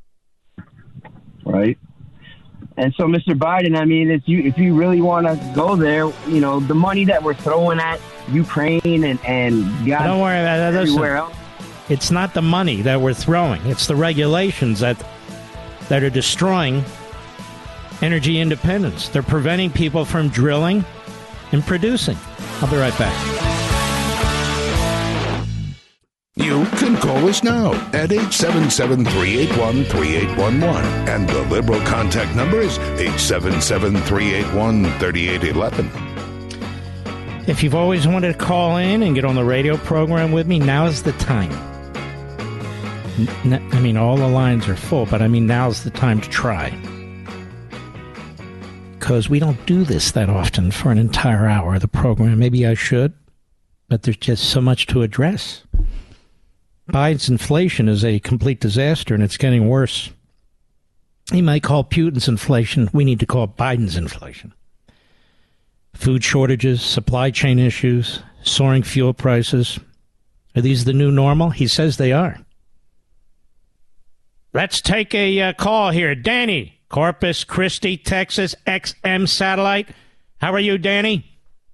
Right. And so, Mr. Biden, I mean, if you really want to go there, you know, the money that we're throwing at Ukraine and God, don't worry about that. Everywhere else. It's not the money that we're throwing. It's the regulations that are destroying energy independence. They're preventing people from drilling and producing. I'll be right back. You can call us now at 877-381-3811. And the Liberal contact number is 877-381-3811. If you've always wanted to call in and get on the radio program with me, now's the time. I mean, all the lines are full, but I mean, now's the time to try. Because we don't do this that often for an entire hour of the program. Maybe I should, but there's just so much to address. Biden's inflation is a complete disaster, and it's getting worse. He might call Putin's inflation. We need to call Biden's inflation. Food shortages, supply chain issues, soaring fuel prices. Are these the new normal? He says they are. Let's take a call here. Danny, Corpus Christi, Texas, XM Satellite. How are you, Danny?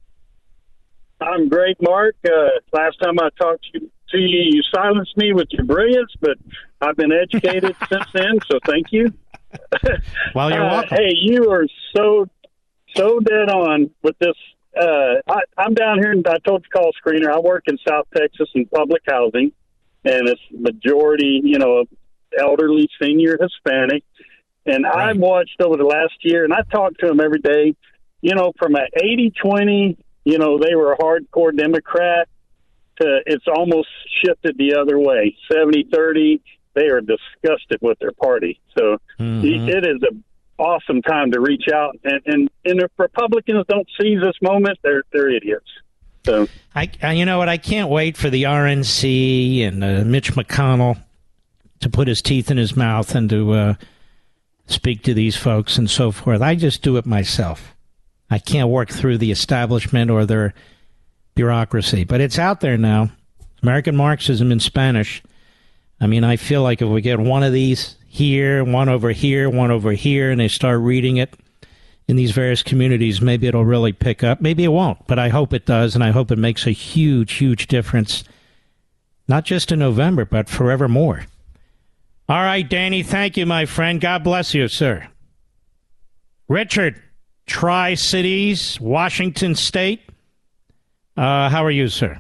I'm great, Mark. Last time I talked to you, you silenced me with your brilliance, but I've been educated since then, so thank you. Well, you're welcome. Hey, you are so dead on with this. I'm down here, and I told you call screener. I work in South Texas in public housing, and it's majority, elderly, senior, Hispanic. And right. I've watched over the last year, and I talk to them every day, from an 80-20, they were a hardcore Democrat, to it's almost shifted the other way. 70-30, they are disgusted with their party. So it is an awesome time to reach out. And if Republicans don't seize this moment, they're idiots. So you know what? I can't wait for the RNC and Mitch McConnell to put his teeth in his mouth and to speak to these folks and so forth. I just do it myself. I can't work through the establishment or their bureaucracy, but it's out there now. American Marxism in Spanish. I mean, I feel like if we get one of these here, one over here, and they start reading it in these various communities, maybe it'll really pick up. Maybe it won't, but I hope it does, and I hope it makes a huge, huge difference, not just in November, but forevermore. All right, Danny, thank you, my friend. God bless you, sir. Richard, Tri-Cities, Washington State. How are you, sir?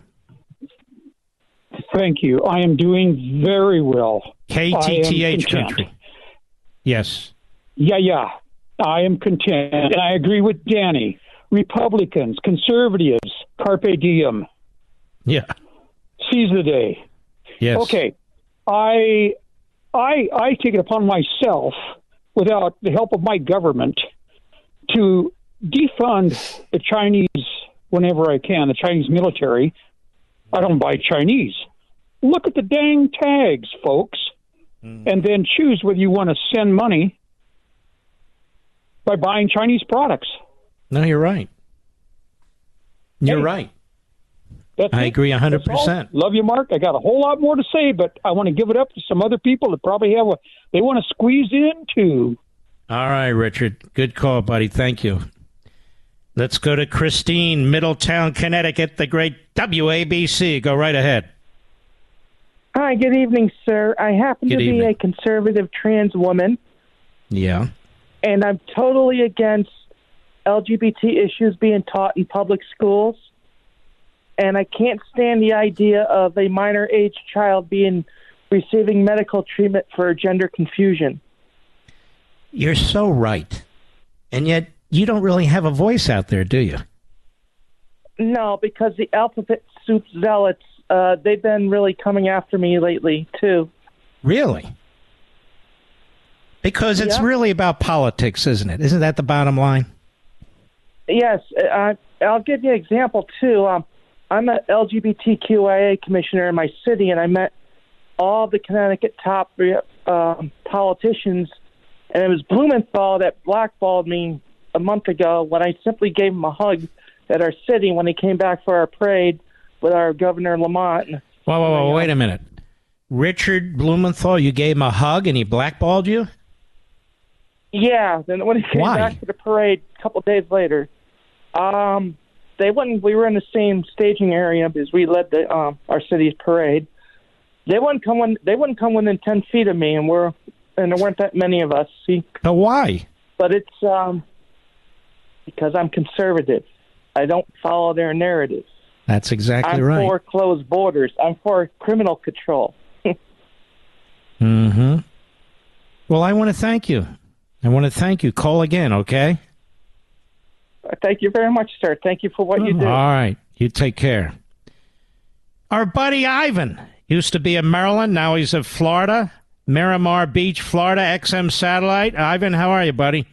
Thank you. I am doing very well. KTTH country. Yes. Yeah. I am content. And I agree with Danny. Republicans, conservatives, carpe diem. Yeah. Seize the day. Yes. Okay. I take it upon myself, without the help of my government, to defund the Chinese whenever I can, the Chinese military. I don't buy Chinese. Look at the dang tags, folks, and then choose whether you want to send money by buying Chinese products. No, you're right. You're right. I agree 100%. Love you, Mark. I got a whole lot more to say, but I want to give it up to some other people that probably they want to squeeze in too. All right, Richard. Good call, buddy. Thank you. Let's go to Christine, Middletown, Connecticut, the great WABC. Go right ahead. Hi, good evening, sir. I happen to be a conservative trans woman. Yeah. And I'm totally against LGBT issues being taught in public schools. And I can't stand the idea of a minor age child receiving medical treatment for gender confusion. You're so right. And yet, you don't really have a voice out there, do you? No, because the alphabet soup zealots, they've been really coming after me lately, too. Really? Because it's really about politics, isn't it? Isn't that the bottom line? Yes. I'll give you an example, too. I'm an LGBTQIA commissioner in my city, and I met all the Connecticut top politicians, and it was Blumenthal that blackballed me a month ago when I simply gave him a hug at our city when he came back for our parade with our Governor Lamont. Whoa, wait a minute. Richard Blumenthal, you gave him a hug and he blackballed you? Yeah. Then when he came back to the parade a couple of days later, they wouldn't. We were in the same staging area because we led the our city's parade. They wouldn't come within 10 feet of me, and there weren't that many of us. See? But why? But it's because I'm conservative. I don't follow their narrative. That's exactly right. I'm for closed borders. I'm for criminal control. Mm-hmm. Well, I want to thank you. Call again, okay? Thank you very much, sir. Thank you for what you do. All right. You take care. Our buddy Ivan used to be in Maryland. Now he's in Florida. Miramar Beach, Florida, XM Satellite. Ivan, how are you, buddy?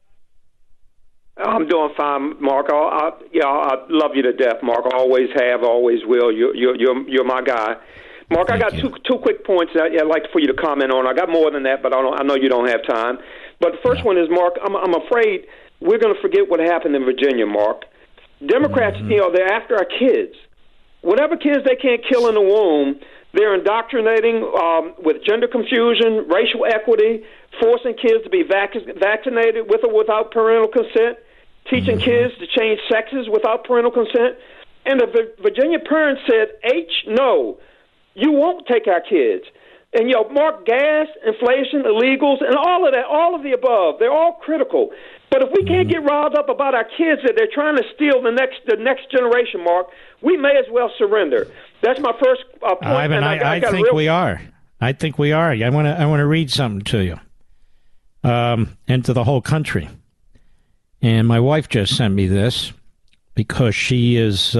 I'm doing fine, Mark. I love you to death, Mark. I always have, always will. You're my guy. Mark, I got two quick points that I'd like for you to comment on. I got more than that, but I know you don't have time. But the first one is, Mark, I'm afraid we're going to forget what happened in Virginia, Mark. Democrats, they're after our kids. Whatever kids they can't kill in the womb, they're indoctrinating with gender confusion, racial equity, forcing kids to be vaccinated with or without parental consent, teaching kids to change sexes without parental consent. And the Virginia parents said, no, you won't take our kids. And, Mark, gas, inflation, illegals, and all of that, all of the above, they're all critical. But if we can't get riled up about our kids that they're trying to steal the next generation, Mark, we may as well surrender. That's my first point. Ivan, I think we are. I think we are. I want to read something to you, and to the whole country. And my wife just sent me this because she is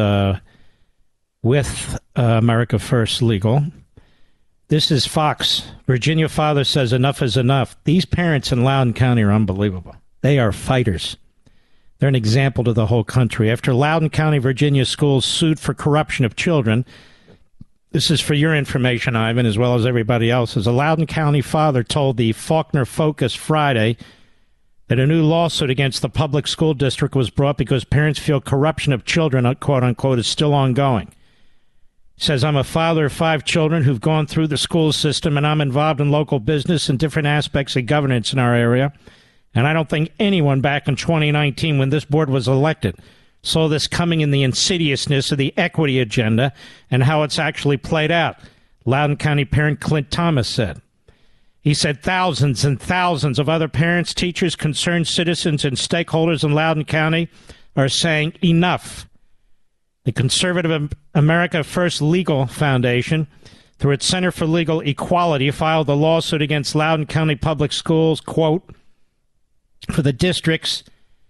with America First Legal. This is Fox. Virginia father says enough is enough. These parents in Loudoun County are unbelievable. They are fighters. They're an example to the whole country. After Loudoun County, Virginia schools sued for corruption of children, this is for your information, Ivan, as well as everybody else's. A Loudoun County father told the Faulkner Focus Friday that a new lawsuit against the public school district was brought because parents feel corruption of children, quote unquote, is still ongoing. He says, I'm a father of 5 children who've gone through the school system, and I'm involved in local business and different aspects of governance in our area. And I don't think anyone back in 2019, when this board was elected, saw this coming in the insidiousness of the equity agenda and how it's actually played out, Loudoun County parent Clint Thomas said. He said thousands and thousands of other parents, teachers, concerned citizens, and stakeholders in Loudoun County are saying enough. The Conservative America First Legal Foundation, through its Center for Legal Equality, filed a lawsuit against Loudoun County Public Schools, quote, for the district's,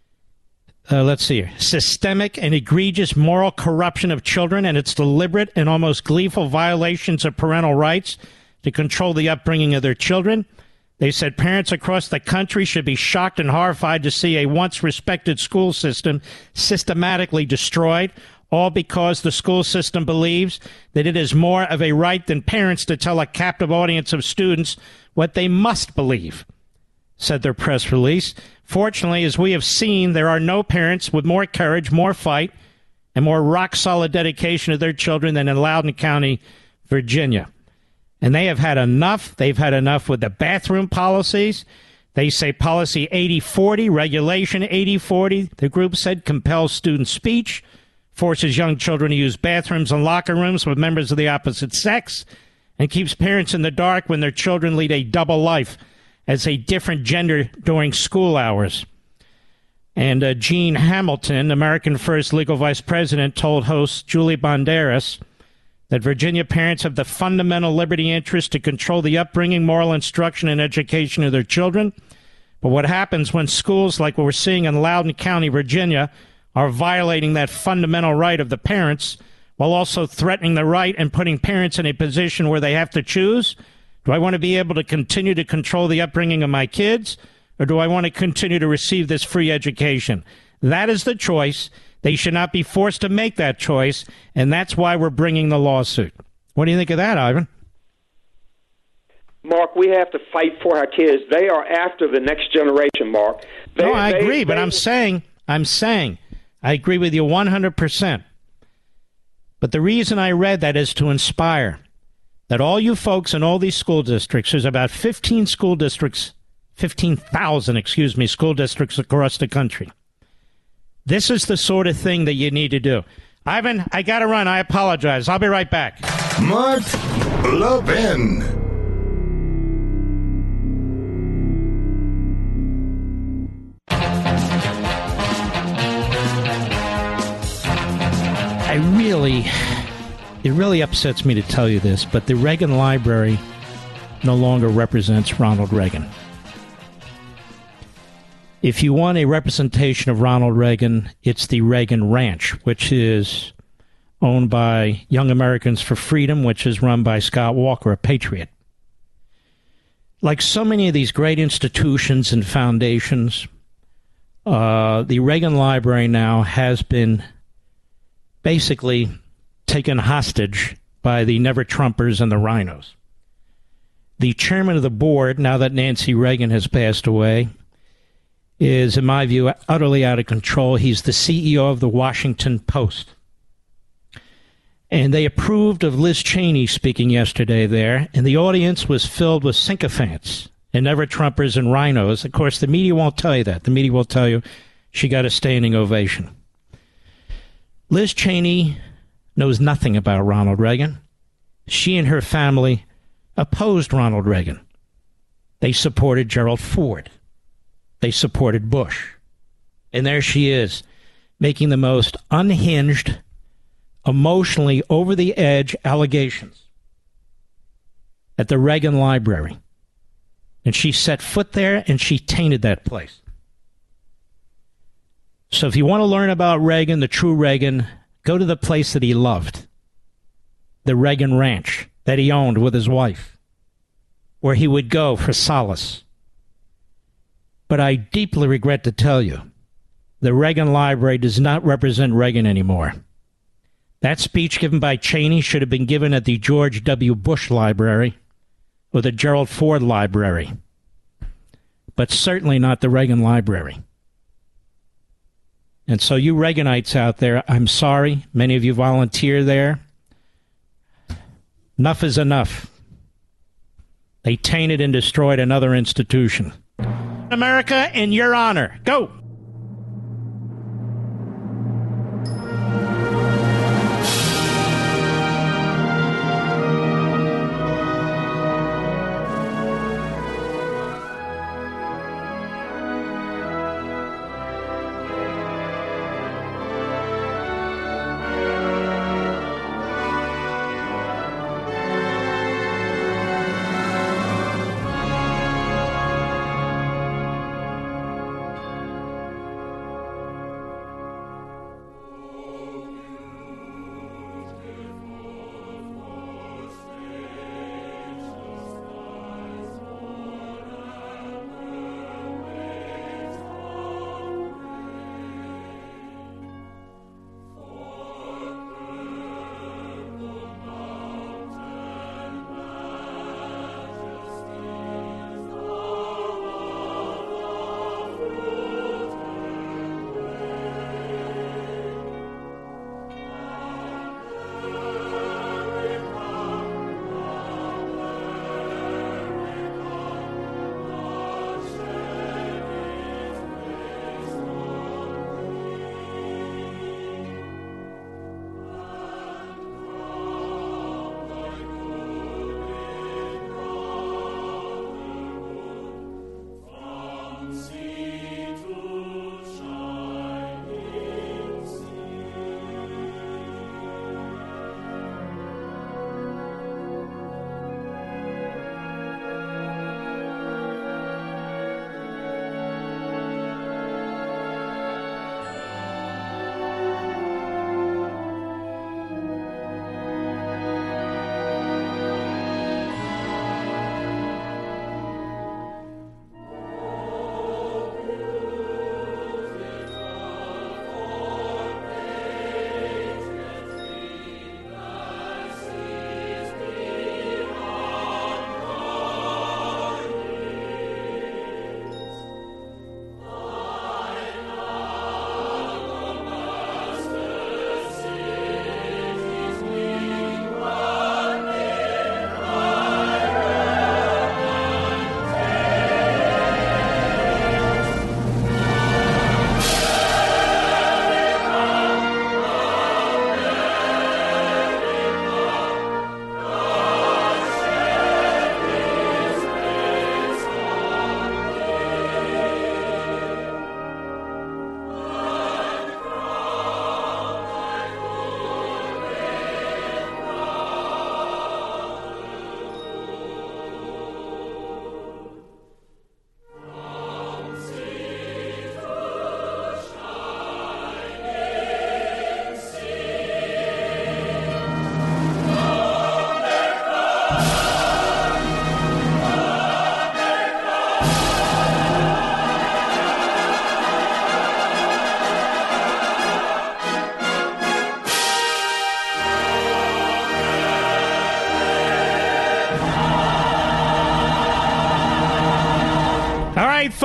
systemic and egregious moral corruption of children and its deliberate and almost gleeful violations of parental rights to control the upbringing of their children. They said parents across the country should be shocked and horrified to see a once respected school system systematically destroyed, all because the school system believes that it is more of a right than parents to tell a captive audience of students what they must believe, said their press release. Fortunately, as we have seen, there are no parents with more courage, more fight, and more rock-solid dedication to their children than in Loudoun County, Virginia. And they have had enough. They've had enough with the bathroom policies. They say policy 80-40, regulation 80-40. The group said compels student speech, forces young children to use bathrooms and locker rooms with members of the opposite sex, and keeps parents in the dark when their children lead a double life as a different gender during school hours. And Gene Hamilton, American First Legal Vice President, told host Julie Banderas that Virginia parents have the fundamental liberty interest to control the upbringing, moral instruction, and education of their children. But what happens when schools like what we're seeing in Loudoun County, Virginia, are violating that fundamental right of the parents while also threatening the right and putting parents in a position where they have to choose? Do I want to be able to continue to control the upbringing of my kids, or do I want to continue to receive this free education? That is the choice. They should not be forced to make that choice, and that's why we're bringing the lawsuit. What do you think of that, Ivan? Mark, we have to fight for our kids. They are after the next generation, Mark. I agree, but I'm saying, I agree with you 100%. But the reason I read that is to inspire. that all you folks in all these school districts, there's about 15,000 school districts across the country. This is the sort of thing that you need to do. Ivan, I got to run. I apologize. I'll be right back. Mark Levin. It really upsets me to tell you this, but the Reagan Library no longer represents Ronald Reagan. If you want a representation of Ronald Reagan, it's the Reagan Ranch, which is owned by Young Americans for Freedom, which is run by Scott Walker, a patriot. Like so many of these great institutions and foundations, the Reagan Library now has been basically taken hostage by the never-Trumpers and the rhinos. The chairman of the board, now that Nancy Reagan has passed away, is, in my view, utterly out of control. He's the CEO of the Washington Post. And they approved of Liz Cheney speaking yesterday there, and the audience was filled with sycophants and never-Trumpers and rhinos. Of course, the media won't tell you that. The media will tell you she got a standing ovation. Liz Cheney knows nothing about Ronald Reagan. She and her family opposed Ronald Reagan. They supported Gerald Ford. They supported Bush. And there she is, making the most unhinged, emotionally over-the-edge allegations at the Reagan Library. And she set foot there, and she tainted that place. So if you want to learn about Reagan, the true Reagan, go to the place that he loved, the Reagan Ranch that he owned with his wife, where he would go for solace. But I deeply regret to tell you, the Reagan Library does not represent Reagan anymore. That speech given by Cheney should have been given at the George W. Bush Library or the Gerald Ford Library, but certainly not the Reagan Library. And so you Reaganites out there, I'm sorry. Many of you volunteer there. Enough is enough. They tainted and destroyed another institution. America, in your honor. Go!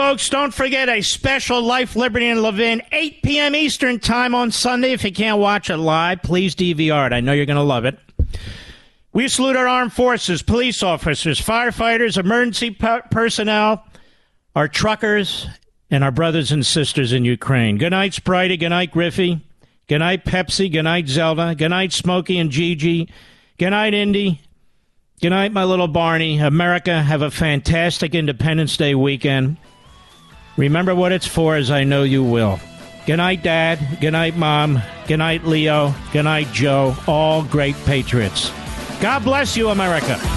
folks, don't forget a special Life, Liberty, and Levin, 8 p.m. Eastern Time on Sunday. If you can't watch it live, please DVR it. I know you're going to love it. We salute our armed forces, police officers, firefighters, emergency personnel, our truckers, and our brothers and sisters in Ukraine. Good night, Spritey. Good night, Griffey. Good night, Pepsi. Good night, Zelda. Good night, Smokey and Gigi. Good night, Indy. Good night, my little Barney. America, have a fantastic Independence Day weekend. Remember what it's for, as I know you will. Good night, Dad. Good night, Mom. Good night, Leo. Good night, Joe. All great patriots. God bless you, America.